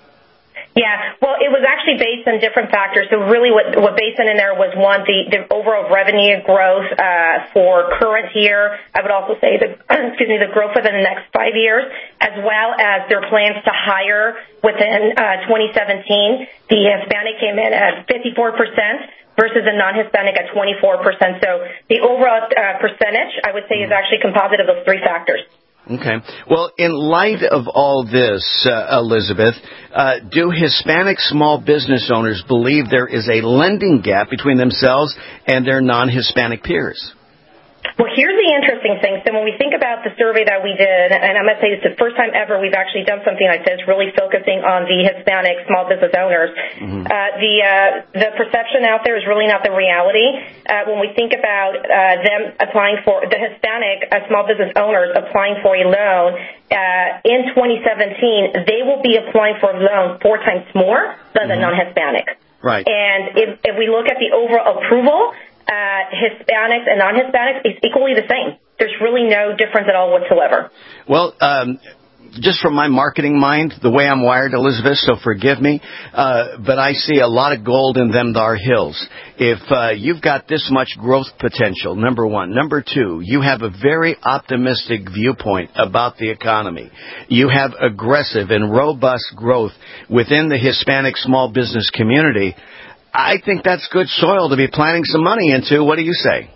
Speaker 23: Yeah, well, it was actually based on different factors. So really what, what based on in there was, one, the, the overall revenue growth uh, for current year. I would also say the, excuse me, the growth within the next five years, as well as their plans to hire within uh, twenty seventeen. The Hispanic came in at fifty-four percent versus the non-Hispanic at twenty-four percent. So the overall uh, percentage, I would say, is actually composite of those three factors.
Speaker 8: Okay. Well, in light of all this, uh, Elizabeth, uh, do Hispanic small business owners believe there is a lending gap between themselves and their non-Hispanic peers?
Speaker 23: Well, here's the interesting thing. So when we think about the survey that we did, and I'm going to say it's the first time ever we've actually done something like this, really focusing on the Hispanic small business owners. Mm-hmm. Uh, the uh, the perception out there is really not the reality. Uh, when we think about uh, them applying for, the Hispanic uh, small business owners applying for a loan, uh, in twenty seventeen, they will be applying for a loan four times more than mm-hmm. the non-Hispanic.
Speaker 8: Right.
Speaker 23: And if, if we look at the overall approval, Uh, Hispanics and non-Hispanics is equally the same. There's really no difference at all whatsoever.
Speaker 8: Well, um, just from my marketing mind, the way I'm wired, Elizabeth, so forgive me, uh, but I see a lot of gold in them thar hills. If uh, you've got this much growth potential, number one. Number two, you have a very optimistic viewpoint about the economy. You have aggressive and robust growth within the Hispanic small business community. I think that's good soil to be planting some money into. What do you say?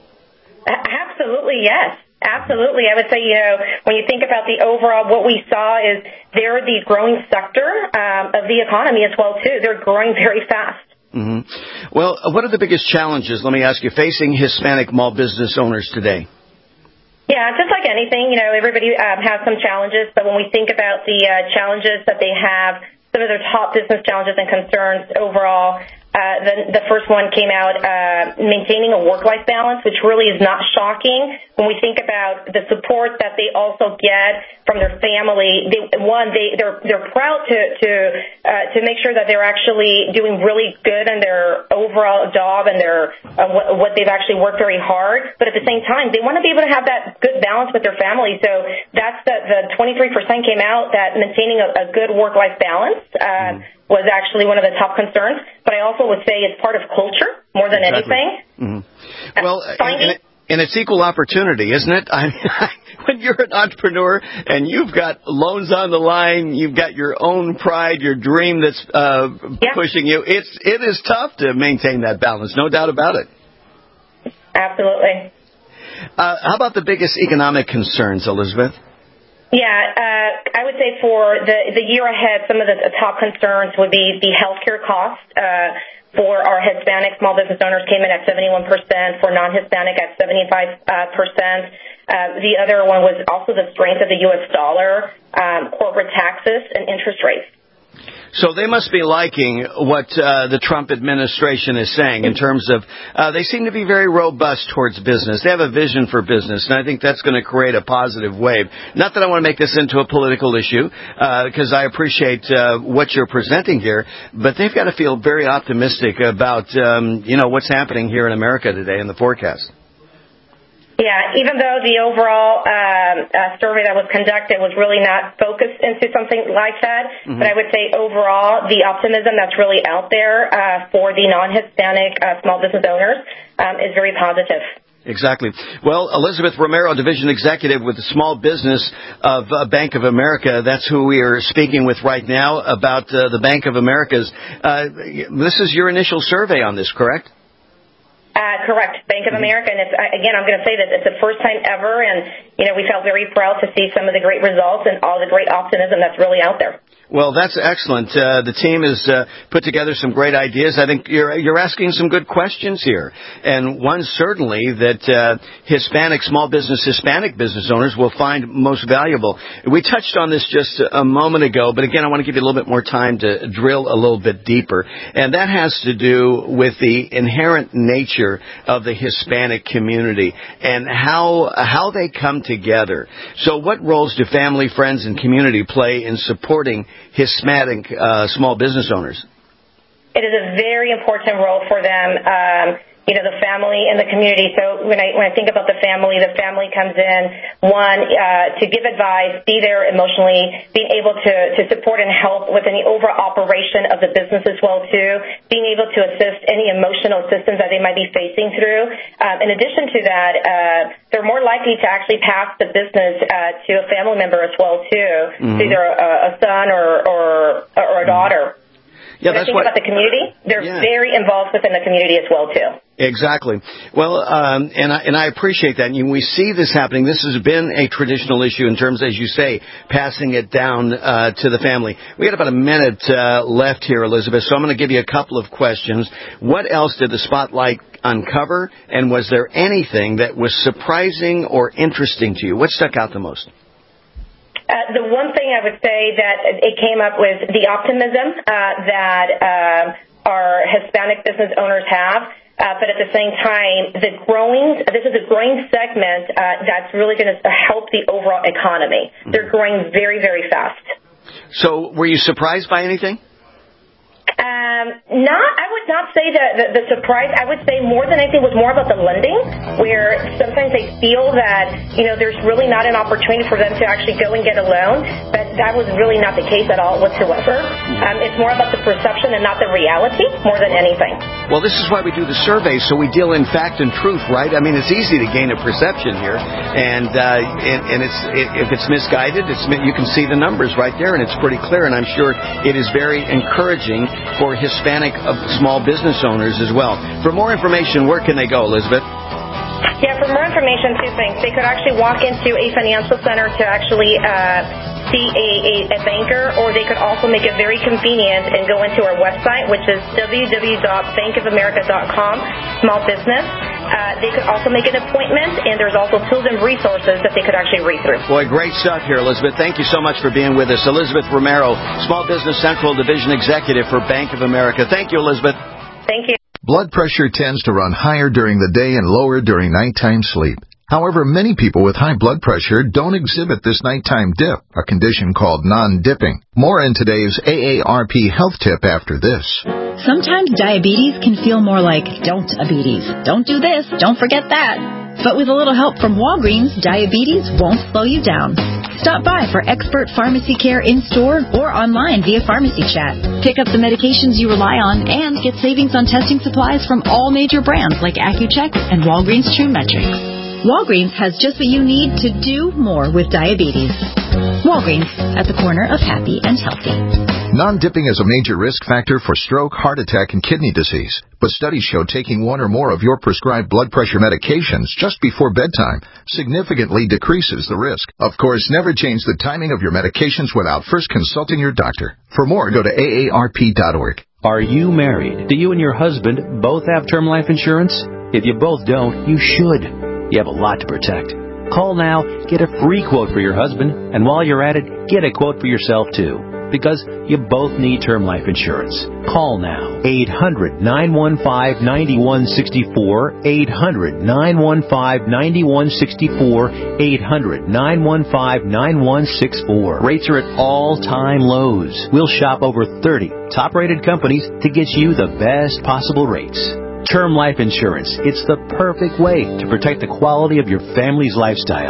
Speaker 23: Absolutely, yes. Absolutely. I would say, you know, when you think about the overall, what we saw is they're the growing sector um, of the economy as well, too. They're growing very fast.
Speaker 8: Mm-hmm. Well, what are the biggest challenges, let me ask you, facing Hispanic small business owners today?
Speaker 23: Yeah, just like anything, you know, everybody um, has some challenges. But when we think about the uh, challenges that they have, some of their top business challenges and concerns overall, Uh, the, the first one came out, uh, maintaining a work-life balance, which really is not shocking when we think about the support that they also get from their family. They, one, they, they're, they're proud to, to, uh, to make sure that they're actually doing really good in their overall job and their, uh, what, what they've actually worked very hard. But at the same time, they want to be able to have that good balance with their family. So that's the, the twenty-three percent came out that maintaining a, a good work-life balance, uh, mm. was actually one of the top concerns, but I also would say it's part of culture more than
Speaker 8: exactly.
Speaker 23: anything.
Speaker 8: Mm-hmm. Well, and, and, and it's equal opportunity, isn't it? I mean, when you're an entrepreneur and you've got loans on the line, you've got your own pride, your dream that's uh, yeah. pushing you. It's it is tough to maintain that balance, no doubt about it.
Speaker 23: Absolutely.
Speaker 8: Uh, how about the biggest economic concerns, Elizabeth?
Speaker 23: Yeah, uh, I would say for the, the year ahead, some of the top concerns would be the healthcare cost. Uh, for our Hispanic small business owners came in at seventy-one percent, for non-Hispanic at seventy-five percent. Uh, the other one was also the strength of the U S dollar, um, corporate taxes, and interest rates.
Speaker 8: So they must be liking what uh, the Trump administration is saying in terms of uh, they seem to be very robust towards business. They have a vision for business, and I think that's going to create a positive wave. Not that I want to make this into a political issue, because uh, I appreciate uh, what you're presenting here, but they've got to feel very optimistic about um, you know what's happening here in America today in the forecast.
Speaker 23: Yeah, even though the overall um, uh, survey that was conducted was really not focused into something like that, mm-hmm. but I would say overall the optimism that's really out there uh, for the non-Hispanic uh, small business owners um, is very positive.
Speaker 8: Exactly. Well, Elizabeth Romero, Division Executive with the Small Business of uh, Bank of America. That's who we are speaking with right now about uh, the Bank of America's. Uh, this is your initial survey on this, correct?
Speaker 23: Uh, correct, Bank of America, and it's, again, I'm going to say that it's the first time ever, and you know we felt very proud to see some of the great results and all the great optimism that's really out there.
Speaker 8: Well, that's excellent. Uh, the team has uh, put together some great ideas. I think you're you're asking some good questions here, and one certainly that uh, Hispanic small business, Hispanic business owners will find most valuable. We touched on this just a moment ago, but again, I want to give you a little bit more time to drill a little bit deeper, and that has to do with the inherent nature of the Hispanic community and how how they come together. So, what roles do family, friends, and community play in supporting Hispanic uh, small business owners?
Speaker 23: It is a very important role for them, um, you know, the family and the community. So when I when I think about the family, the family comes in, one, uh, to give advice, be there emotionally, being able to, to support and help with any overall operation of the business as well, too, being able to assist any emotional assistance that they might be facing through. Um, in addition to that, uh, they're more likely to actually pass the business uh, to a family member as well, too, mm-hmm. either a, a son or, or, or a daughter.
Speaker 8: Yeah,
Speaker 23: when
Speaker 8: that's
Speaker 23: I think
Speaker 8: what,
Speaker 23: about the community, they're
Speaker 8: yeah.
Speaker 23: very involved within the community as well, too.
Speaker 8: Exactly. Well, um, and, I, and I appreciate that. And we see this happening. This has been a traditional issue in terms, as you say, passing it down uh, to the family. We got about a minute uh, left here, Elizabeth, so I'm going to give you a couple of questions. What else did the Spotlight uncover, and was there anything that was surprising or interesting to you? What stuck out the most?
Speaker 23: Uh, the one thing I would say that it came up with the optimism uh, that uh, our Hispanic business owners have, uh, but at the same time, the growing, this is a growing segment uh, that's really going to help the overall economy. Mm-hmm. They're growing very, very fast.
Speaker 8: So were you surprised by anything?
Speaker 23: Um, not, I would not say that the, the surprise. I would say more than anything was more about the lending, where sometimes they feel that, you know, there's really not an opportunity for them to actually go and get a loan, but that was really not the case at all whatsoever. Um, it's more about the perception and not the reality more than anything.
Speaker 8: Well, this is why we do the surveys, so we deal in fact and truth, right? I mean, it's easy to gain a perception here, and uh, and, and it's it, if it's misguided, it's you can see the numbers right there, and it's pretty clear, and I'm sure it is very encouraging for Hispanic uh, small business owners as well. For more information, where can they go, Elizabeth?
Speaker 23: Yeah, for more information, two things. They could actually walk into a financial center to actually uh, see a, a, a banker, or they could also make it very convenient and go into our website, which is w w w dot bank of america dot com, small business. Uh, they could also make an appointment, and there's also tools and resources that they could actually read through.
Speaker 8: Boy, great stuff here, Elizabeth. Thank you so much for being with us. Elizabeth Romero, Small Business Central Division Executive for Bank of America. Thank you, Elizabeth.
Speaker 23: Thank you.
Speaker 3: Blood pressure tends to run higher during the day and lower during nighttime sleep. However, many people with high blood pressure don't exhibit this nighttime dip, a condition called non-dipping. More in today's A A R P health tip after this.
Speaker 21: Sometimes diabetes can feel more like don't-abetes. Don't do this, don't forget that. But with a little help from Walgreens, diabetes won't slow you down. Stop by for expert pharmacy care in-store or online via pharmacy chat. Pick up the medications you rely on and get savings on testing supplies from all major brands like Accu-Chek and Walgreens True Metrics. Walgreens has just what you need to do more with diabetes. Walgreens, at the corner of happy and healthy.
Speaker 3: Non-dipping is a major risk factor for stroke, heart attack, and kidney disease. But studies show taking one or more of your prescribed blood pressure medications just before bedtime significantly decreases the risk. Of course, never change the timing of your medications without first consulting your doctor. For more, go to A A R P dot org.
Speaker 5: Are you married? Do you and your husband both have term life insurance? If you both don't, you should. You have a lot to protect. Call now, get a free quote for your husband, and while you're at it, get a quote for yourself too. Because you both need term life insurance. Call now. eight hundred, nine one five, nine one six four. eight hundred, nine one five, nine one six four. eight hundred, nine one five, nine one six four. Rates are at all-time lows. We'll shop over thirty top-rated companies to get you the best possible rates. Term life insurance. It's the perfect way to protect the quality of your family's lifestyle.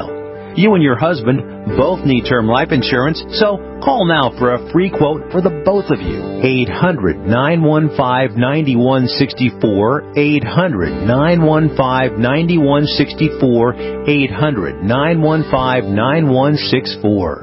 Speaker 5: You and your husband both need term life insurance, so call now for a free quote for the both of you. eight hundred, nine one five, nine one six four, eight hundred, nine one five, nine one six four, eight hundred, nine one five, nine one six four.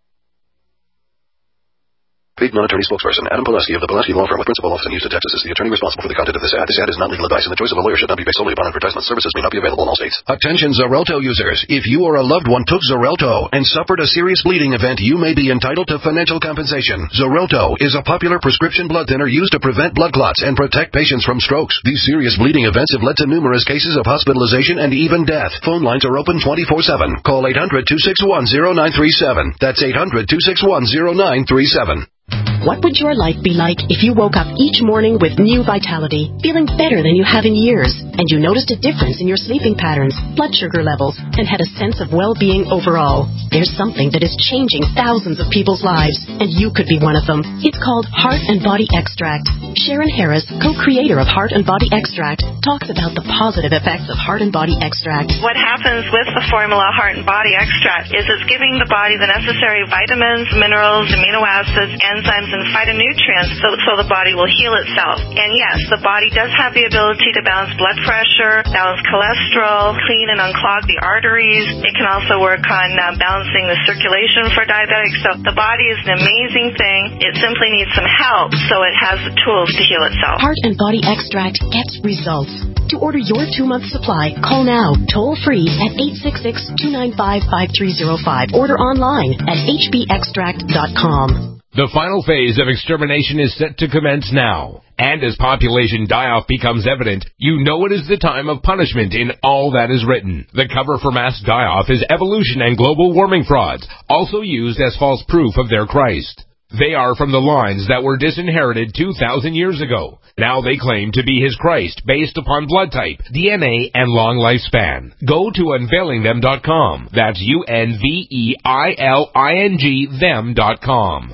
Speaker 1: Paid non-attorney spokesperson Adam Pulaski of the Pulaski Law Firm with principal office in Houston, Texas is the attorney responsible for the content of this ad. This ad is not legal advice, and the choice of a lawyer should not be based solely upon advertisement. Services may not be available in all states.
Speaker 6: Attention Xarelto users. If you or a loved one took Xarelto and suffered a serious bleeding event, you may be entitled to financial compensation. Xarelto is a popular prescription blood thinner used to prevent blood clots and protect patients from strokes. These serious bleeding events have led to numerous cases of hospitalization and even death. Phone lines are open twenty-four seven. Call eight hundred, two six one, zero nine three seven. That's eight hundred, two six one, zero nine three seven.
Speaker 10: What would your life be like if you woke up each morning with new vitality, feeling better than you have in years, and you noticed a difference in your sleeping patterns, blood sugar levels, and had a sense of well-being overall? There's something that is changing thousands of people's lives, and you could be one of them. It's called Heart and Body Extract. Sharon Harris, co-creator of Heart and Body Extract, talks about the positive effects of Heart and Body Extract.
Speaker 24: What happens with the formula Heart and Body Extract is it's giving the body the necessary vitamins, minerals, amino acids, enzymes, and phytonutrients so, so the body will heal itself. And yes, the body does have the ability to balance blood pressure, balance cholesterol, clean and unclog the arteries. It can also work on uh, balancing the circulation for diabetics. So the body is an amazing thing. It simply needs some help so it has the tools to heal itself.
Speaker 10: Heart and Body Extract gets results. To order your two-month supply, call now, toll-free at eight six six, two nine five, five three zero five. Order online at h b extract dot com.
Speaker 25: The final phase of extermination is set to commence now. And as population die-off becomes evident, you know it is the time of punishment in all that is written. The cover for mass die-off is evolution and global warming frauds, also used as false proof of their Christ. They are from the lines that were disinherited two thousand years ago. Now they claim to be his Christ based upon blood type, D N A, and long lifespan. Go to unveiling them dot com. That's U N V E I L I N G them dot com.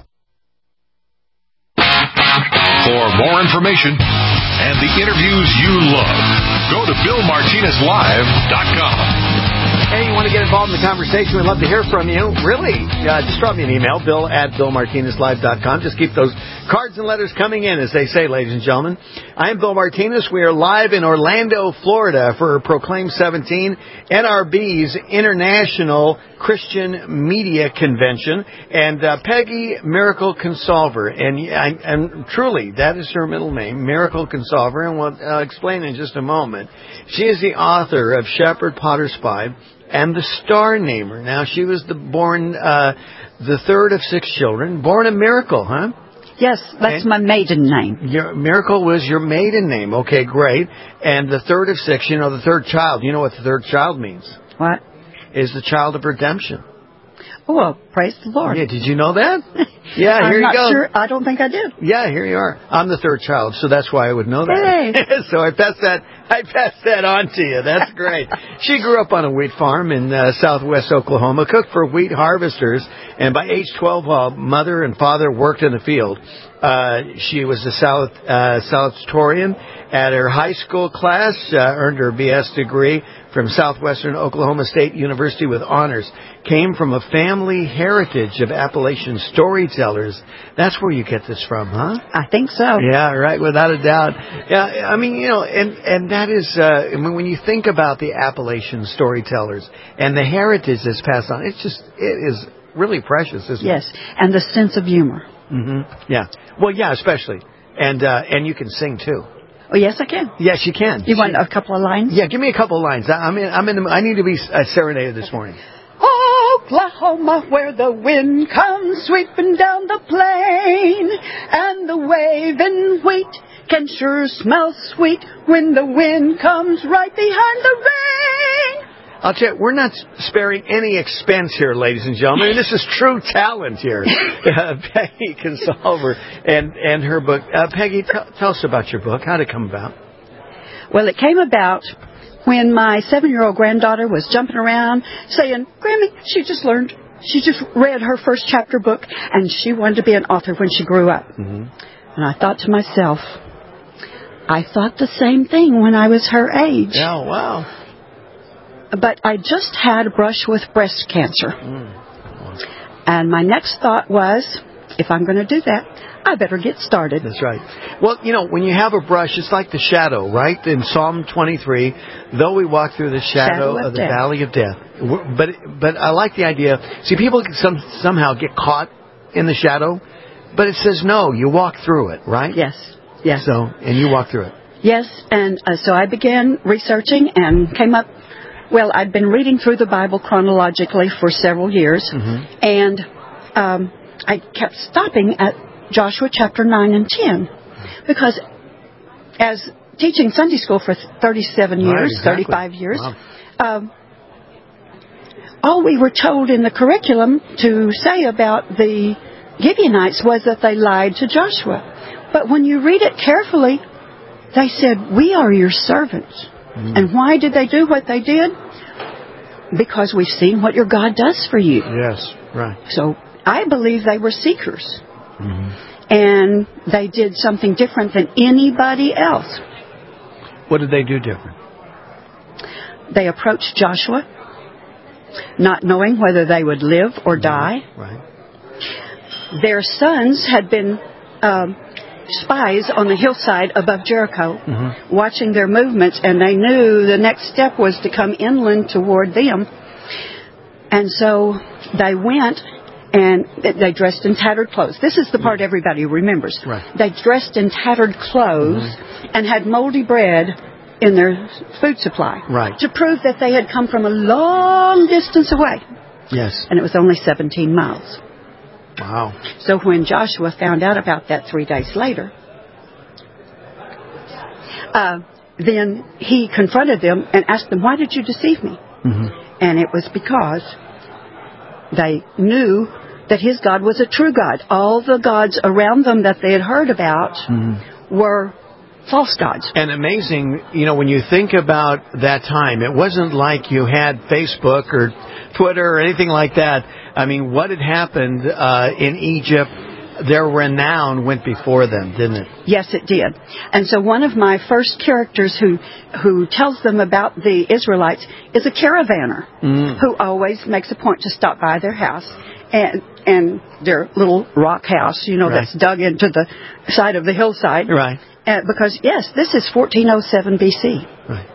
Speaker 2: For more information and the interviews you love, go to Bill Martinez Live dot com.
Speaker 8: Hey, you want to get involved in the conversation? We'd love to hear from you. Really, uh, just drop me an email, bill at bill martinez live dot com. Just keep those cards and letters coming in, as they say, ladies and gentlemen. I am Bill Martinez. We are live in Orlando, Florida for Proclaim seventeen, N R B's International Christian Media Convention, and uh, Peggy Miracle Consolver. And, and, and truly, that is her middle name, Miracle Consolver, and we'll uh, explain in just a moment. She is the author of Shepherd, Potter, Spy, and the Star Namer. Now, she was the born, uh, the third of six children, born a miracle, huh?
Speaker 26: Yes, that's okay. My maiden name.
Speaker 8: Your Miracle was your maiden name. Okay, great. And the third of six, you know, the third child. You know what the third child means?
Speaker 26: What?
Speaker 8: Is the child of redemption.
Speaker 26: Oh, well, praise the Lord.
Speaker 8: Yeah, did you know that? Yeah,
Speaker 26: I'm
Speaker 8: here you
Speaker 26: not
Speaker 8: go.
Speaker 26: Sure. I don't think I did.
Speaker 8: Yeah, here you are. I'm the third child, so that's why I would know that.
Speaker 26: Hey.
Speaker 8: So I passed that. I passed that on to you. That's great. She grew up on a wheat farm in uh, southwest Oklahoma, cooked for wheat harvesters, and by age twelve, while mother and father worked in the field, uh, she was a sal- uh, salutatorian at her high school class, uh, earned her B S degree from Southwestern Oklahoma State University with honors. Came from a family heritage of Appalachian storytellers. That's where you get this from, huh?
Speaker 26: I think so.
Speaker 8: Yeah, right, without a doubt. Yeah, I mean, you know, and, and that is, uh, I mean, when you think about the Appalachian storytellers and the heritage that's passed on, it's just, it is really precious, isn't
Speaker 26: yes.
Speaker 8: it? Yes,
Speaker 26: and the sense of humor.
Speaker 8: Mm-hmm. Yeah. Well, yeah, especially. And, uh, and you can sing, too.
Speaker 26: Oh, yes, I can.
Speaker 8: Yes, you can.
Speaker 26: You want a couple of lines?
Speaker 8: Yeah, give me a couple of lines. I'm in, I'm in the, I need to be uh, serenaded this morning.
Speaker 26: Oklahoma, where the wind comes sweeping down the plain, and the waving wheat can sure smell sweet when the wind comes right behind the rain.
Speaker 8: I'll tell you, we're not sparing any expense here, ladies and gentlemen. This is true talent here. Uh, Peggy Consolver and, and her book. Uh, Peggy, t- tell us about your book. How did it come about?
Speaker 26: Well, it came about when my seven-year-old granddaughter was jumping around saying, Grammy, she just learned. She just read her first chapter book, and she wanted to be an author when she grew up.
Speaker 8: Mm-hmm.
Speaker 26: And I thought to myself, I thought the same thing when I was her age.
Speaker 8: Oh, wow.
Speaker 26: but I just had a brush with breast cancer. Mm. And my next thought was, if I'm going to do that, I better get started.
Speaker 8: That's right. Well, you know, when you have a brush, it's like the shadow, right? In Psalm twenty-three, though we walk through the shadow, shadow of, of the death. valley of death. But but I like the idea. See, people can some, somehow get caught in the shadow, but it says no, you walk through it, right?
Speaker 26: Yes. Yes.
Speaker 8: So, and you walk through it.
Speaker 26: Yes, and uh, so I began researching and came up, well, I'd been reading through the Bible chronologically for several years, mm-hmm. and um, I kept stopping at Joshua chapter nine and ten, because as teaching Sunday school for thirty-seven years, right, exactly. thirty-five years, wow. um, all we were told in the curriculum to say about the Gibeonites was that they lied to Joshua. But when you read it carefully, they said, we are your servants. Mm. And why did they do what they did? Because we've seen what your God does for you.
Speaker 8: Yes, right.
Speaker 26: So I believe they were seekers.
Speaker 8: Mm-hmm.
Speaker 26: And they did something different than anybody else.
Speaker 8: What did they do different?
Speaker 26: They approached Joshua, not knowing whether they would live or die.
Speaker 8: Right.
Speaker 26: Their sons had been um, spies on the hillside above Jericho, mm-hmm. watching their movements, and they knew the next step was to come inland toward them. And so they went, and they dressed in tattered clothes. This is the part everybody remembers.
Speaker 8: Right.
Speaker 26: They dressed in tattered clothes mm-hmm. and had moldy bread in their food supply.
Speaker 8: Right.
Speaker 26: To prove that they had come from a long distance away.
Speaker 8: Yes.
Speaker 26: And it was only seventeen miles.
Speaker 8: Wow.
Speaker 26: So when Joshua found out about that three days later, uh, then he confronted them and asked them, why did you deceive me?
Speaker 8: Mm-hmm.
Speaker 26: And it was because they knew that his God was a true God. All the gods around them that they had heard about mm-hmm. were false gods.
Speaker 8: And amazing, you know, when you think about that time, it wasn't like you had Facebook or Twitter or anything like that. I mean, what had happened uh, in Egypt, their renown went before them, didn't it?
Speaker 26: Yes, it did. And so one of my first characters who who tells them about the Israelites is a caravaner
Speaker 8: mm.
Speaker 26: who always makes a point to stop by their house and and their little rock house, you know,
Speaker 8: right.
Speaker 26: that's dug into the side of the hillside.
Speaker 8: Right.
Speaker 26: Uh, because, yes, this is fourteen oh seven B C.
Speaker 8: Right.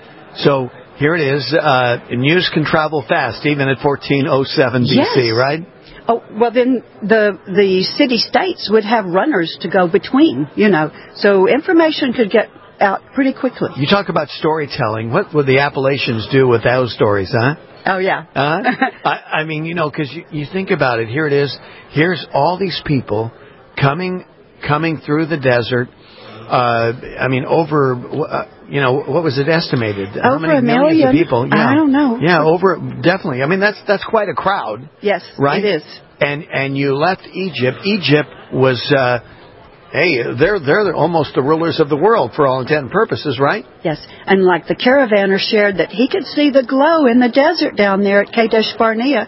Speaker 8: So here it is. Uh, news can travel fast, even at fourteen oh seven B C,
Speaker 26: yes.
Speaker 8: right?
Speaker 26: Oh, well, then the the city-states would have runners to go between, you know, so information could get out pretty quickly.
Speaker 8: You talk about storytelling. What would the Appalachians do with those stories, huh?
Speaker 26: Oh, yeah.
Speaker 8: uh, I, I mean, you know, because you, you think about it. Here it is. Here's all these people coming coming through the desert. Uh, I mean, over, uh, you know, what was it estimated?
Speaker 26: Over
Speaker 8: How many
Speaker 26: a
Speaker 8: millions
Speaker 26: million.
Speaker 8: of people? Yeah.
Speaker 26: I don't know.
Speaker 8: Yeah, over, definitely. I mean, that's that's quite a crowd.
Speaker 26: Yes,
Speaker 8: right?
Speaker 26: it is.
Speaker 8: And and you left Egypt. Egypt was, uh, hey, they're they're almost the rulers of the world for all intent and purposes, right?
Speaker 26: Yes, and like the caravaner shared that he could see the glow in the desert down there at Kadesh Barnea.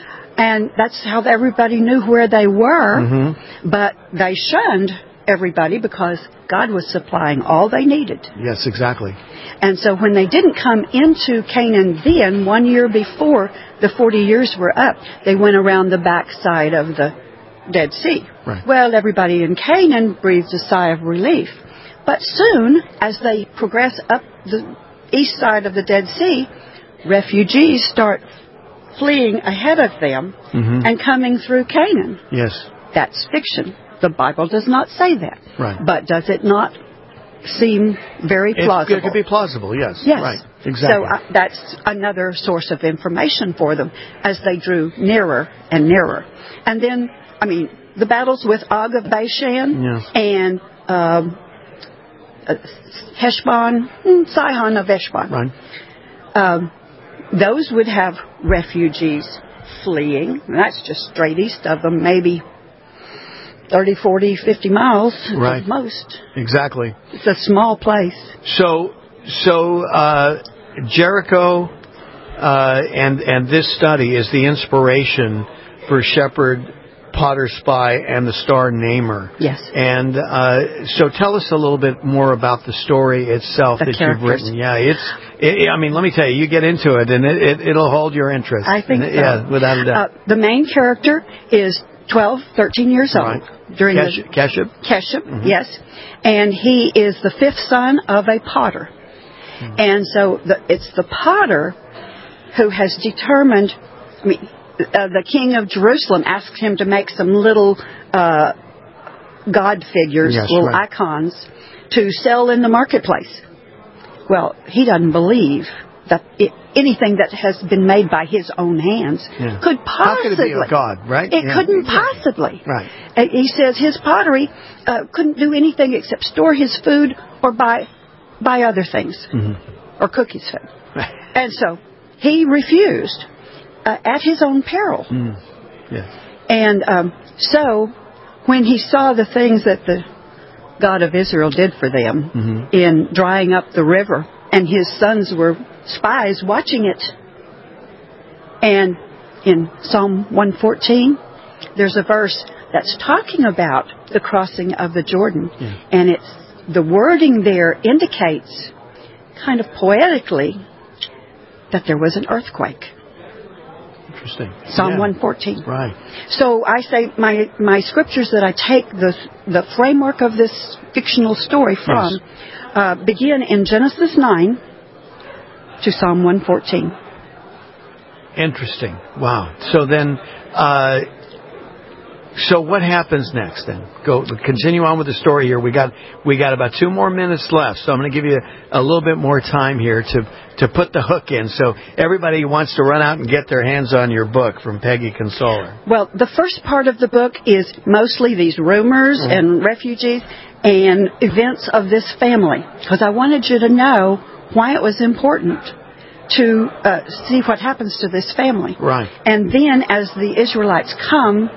Speaker 26: And that's how everybody knew where they were.
Speaker 8: Mm-hmm.
Speaker 26: But they shunned everybody because God was supplying all they needed.
Speaker 8: Yes, exactly.
Speaker 26: And so when they didn't come into Canaan then, one year before the forty years were up, they went around the backside of the Dead Sea.
Speaker 8: Right.
Speaker 26: Well, everybody in Canaan breathed a sigh of relief. But soon, as they progress up the east side of the Dead Sea, refugees start fleeing ahead of them
Speaker 8: mm-hmm.
Speaker 26: and coming through Canaan.
Speaker 8: Yes.
Speaker 26: That's fiction. The Bible does not say that.
Speaker 8: Right.
Speaker 26: But does it not seem very plausible?
Speaker 8: It could be plausible, yes.
Speaker 26: Yes.
Speaker 8: Right. Exactly.
Speaker 26: So uh, that's another source of information for them as they drew nearer and nearer. And then, I mean, the battles with Og of Bashan
Speaker 8: yes.
Speaker 26: and um, uh, Heshbon, Sihon of Heshbon.
Speaker 8: Right.
Speaker 26: Um, those would have refugees fleeing. That's just straight east of them, maybe thirty, forty, fifty miles
Speaker 8: right.
Speaker 26: at most.
Speaker 8: Exactly.
Speaker 26: It's a small place.
Speaker 8: So, so uh, Jericho uh, and and this study is the inspiration for Shepherd Potter Spy and the Star Namer.
Speaker 26: Yes.
Speaker 8: And uh, so tell us a little bit more about the story itself
Speaker 26: the
Speaker 8: that
Speaker 26: characters.
Speaker 8: you've written. Yeah, it's. It, I mean, let me tell you, you get into it, and it, it, it'll hold your interest.
Speaker 26: I think
Speaker 8: and,
Speaker 26: so.
Speaker 8: Yeah, without a doubt.
Speaker 26: Uh, the main character is twelve, thirteen years old.
Speaker 8: Right.
Speaker 26: During
Speaker 8: Kesh-
Speaker 26: the
Speaker 8: Keshub?
Speaker 26: Keshub,
Speaker 8: Mm-hmm.
Speaker 26: yes. And he is the fifth son of a potter. Mm-hmm. And so the, it's the potter who has determined, I mean, uh, the king of Jerusalem asked him to make some little uh, god figures,
Speaker 8: yes,
Speaker 26: little
Speaker 8: right.
Speaker 26: icons, to sell in the marketplace. Well, he doesn't believe that it, anything that has been made by his own hands
Speaker 8: yeah.
Speaker 26: could possibly...
Speaker 8: How could it be a god, right?
Speaker 26: It
Speaker 8: yeah.
Speaker 26: couldn't possibly.
Speaker 8: Right.
Speaker 26: Uh, he says his pottery uh, couldn't do anything except store his food or buy buy other things,
Speaker 8: mm-hmm.
Speaker 26: or cook his food. And so he refused uh, at his own peril.
Speaker 8: Mm. Yes.
Speaker 26: And um, so when he saw the things that the God of Israel did for them
Speaker 8: mm-hmm.
Speaker 26: in drying up the river, and his sons were spies watching it. And in Psalm one fourteen, there's a verse that's talking about the crossing of the Jordan.
Speaker 8: Yeah.
Speaker 26: And it's the wording there indicates, kind of poetically, that there was an earthquake.
Speaker 8: Interesting.
Speaker 26: Psalm
Speaker 8: yeah.
Speaker 26: one fourteen.
Speaker 8: Right.
Speaker 26: So I say my my scriptures that I take the the framework of this fictional story from
Speaker 8: yes.
Speaker 26: uh, begin in Genesis nine to Psalm one fourteen.
Speaker 8: Interesting. Wow. So then, uh, so what happens next then? Go continue on with the story here. We got we got about two more minutes left, so I'm going to give you a, a little bit more time here to to put the hook in. So everybody who wants to run out and get their hands on your book from Peggy Consoler.
Speaker 26: Well, the first part of the book is mostly these rumors mm-hmm. and refugees and events of this family, because I wanted you to know why it was important to uh, see what happens to this family.
Speaker 8: Right.
Speaker 26: And then as the Israelites come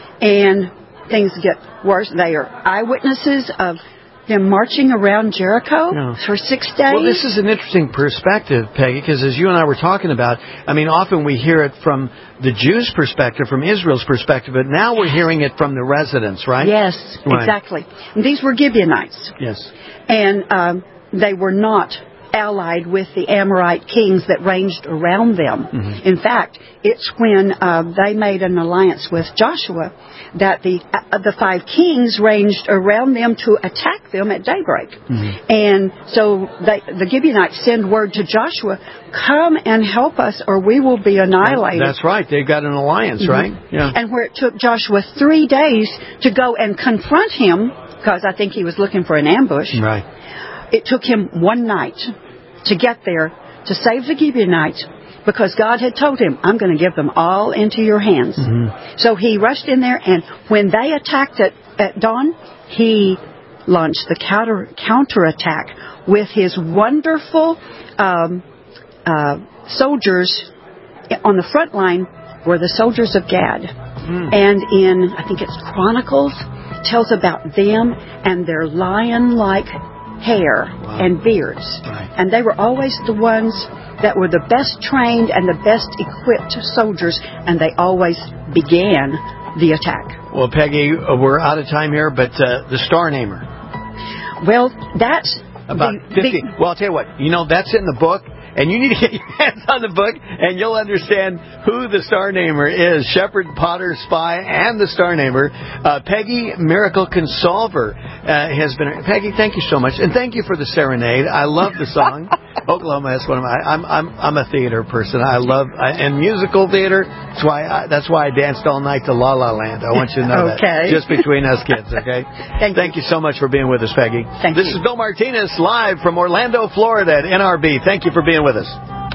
Speaker 26: and things get worse, they are eyewitnesses of them marching around Jericho
Speaker 8: no.
Speaker 26: for six days.
Speaker 8: Well, this is an interesting perspective, Peggy, because as you and I were talking about, I mean, often we hear it from the Jews' perspective, from Israel's perspective, but now we're hearing it from the residents, right?
Speaker 26: Yes,
Speaker 8: right.
Speaker 26: exactly. And these were Gibeonites.
Speaker 8: Yes.
Speaker 26: And um, they were not allied with the Amorite kings that ranged around them.
Speaker 8: Mm-hmm.
Speaker 26: In fact, it's when uh, they made an alliance with Joshua that the uh, the five kings ranged around them to attack them at daybreak.
Speaker 8: Mm-hmm.
Speaker 26: And so they, the Gibeonites send word to Joshua, come and help us or we will be annihilated.
Speaker 8: That's right. They've got an alliance, mm-hmm. right?
Speaker 26: Yeah. And where it took Joshua three days to go and confront him, because I think he was looking for an ambush.
Speaker 8: Right.
Speaker 26: It took him one night to get there to save the Gibeonites, because God had told him, I'm going to give them all into your hands.
Speaker 8: Mm-hmm.
Speaker 26: So he rushed in there, and when they attacked at, at dawn, he launched the counter counterattack with his wonderful um, uh, soldiers. On the front line were the soldiers of Gad. Mm. And in, I think it's Chronicles, tells about them and their lion-like hair
Speaker 8: wow.
Speaker 26: and beards.
Speaker 8: Right.
Speaker 26: And they were always the ones that were the best trained and the best equipped soldiers, and they always began the attack.
Speaker 8: Well, Peggy, uh, we're out of time here, but uh, the Star Namer.
Speaker 26: Well, that's...
Speaker 8: About
Speaker 26: the,
Speaker 8: fifty.
Speaker 26: The,
Speaker 8: well, I'll tell you what, you know, that's in the book. And you need to get your hands on the book, and you'll understand who the Star Namer is. Shepherd, Potter, Spy, and the Star Namer. Uh, Peggy Miracle Consolver uh, has been... Peggy, thank you so much. And thank you for the serenade. I love the song. Oklahoma, that's one of my... I'm I'm I'm a theater person. I love... I, and musical theater, that's why, I, that's why I danced all night to La La Land. I want you to know
Speaker 26: okay.
Speaker 8: that. Just between us kids, okay?
Speaker 26: Thank,
Speaker 8: thank you. you so much for being with us, Peggy.
Speaker 26: Thank
Speaker 8: this
Speaker 26: you.
Speaker 8: is Bill Martinez, live from Orlando, Florida at N R B. Thank you for being with us.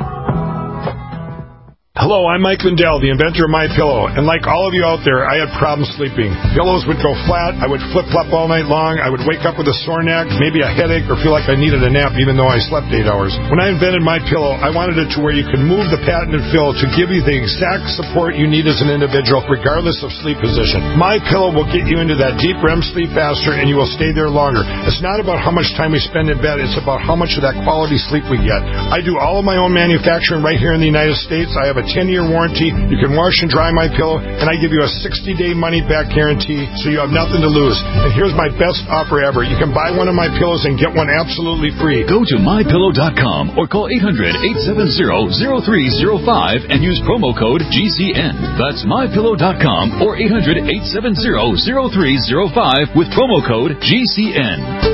Speaker 4: Hello, I'm Mike Lindell, the inventor of MyPillow, and like all of you out there, I had problems sleeping. Pillows would go flat, I would flip-flop all night long, I would wake up with a sore neck, maybe a headache, or feel like I needed a nap even though I slept eight hours. When I invented MyPillow, I wanted it to where you could move the patented fill to give you the exact support you need as an individual, regardless of sleep position. MyPillow will get you into that deep R E M sleep faster, and you will stay there longer. It's not about how much time we spend in bed, it's about how much of that quality sleep we get. I do all of my own manufacturing right here in the United States. I have a ten-year warranty. You can wash and dry My Pillow, and I give you a sixty-day money-back guarantee, so you have nothing to lose. And here's my best offer ever. You can buy one of my pillows and get one absolutely free.
Speaker 7: Go to my pillow dot com or call eight hundred, eight seven zero, zero three zero five and use promo code G C N. That's my pillow dot com or eight hundred, eight seven zero, zero three zero five with promo code G C N.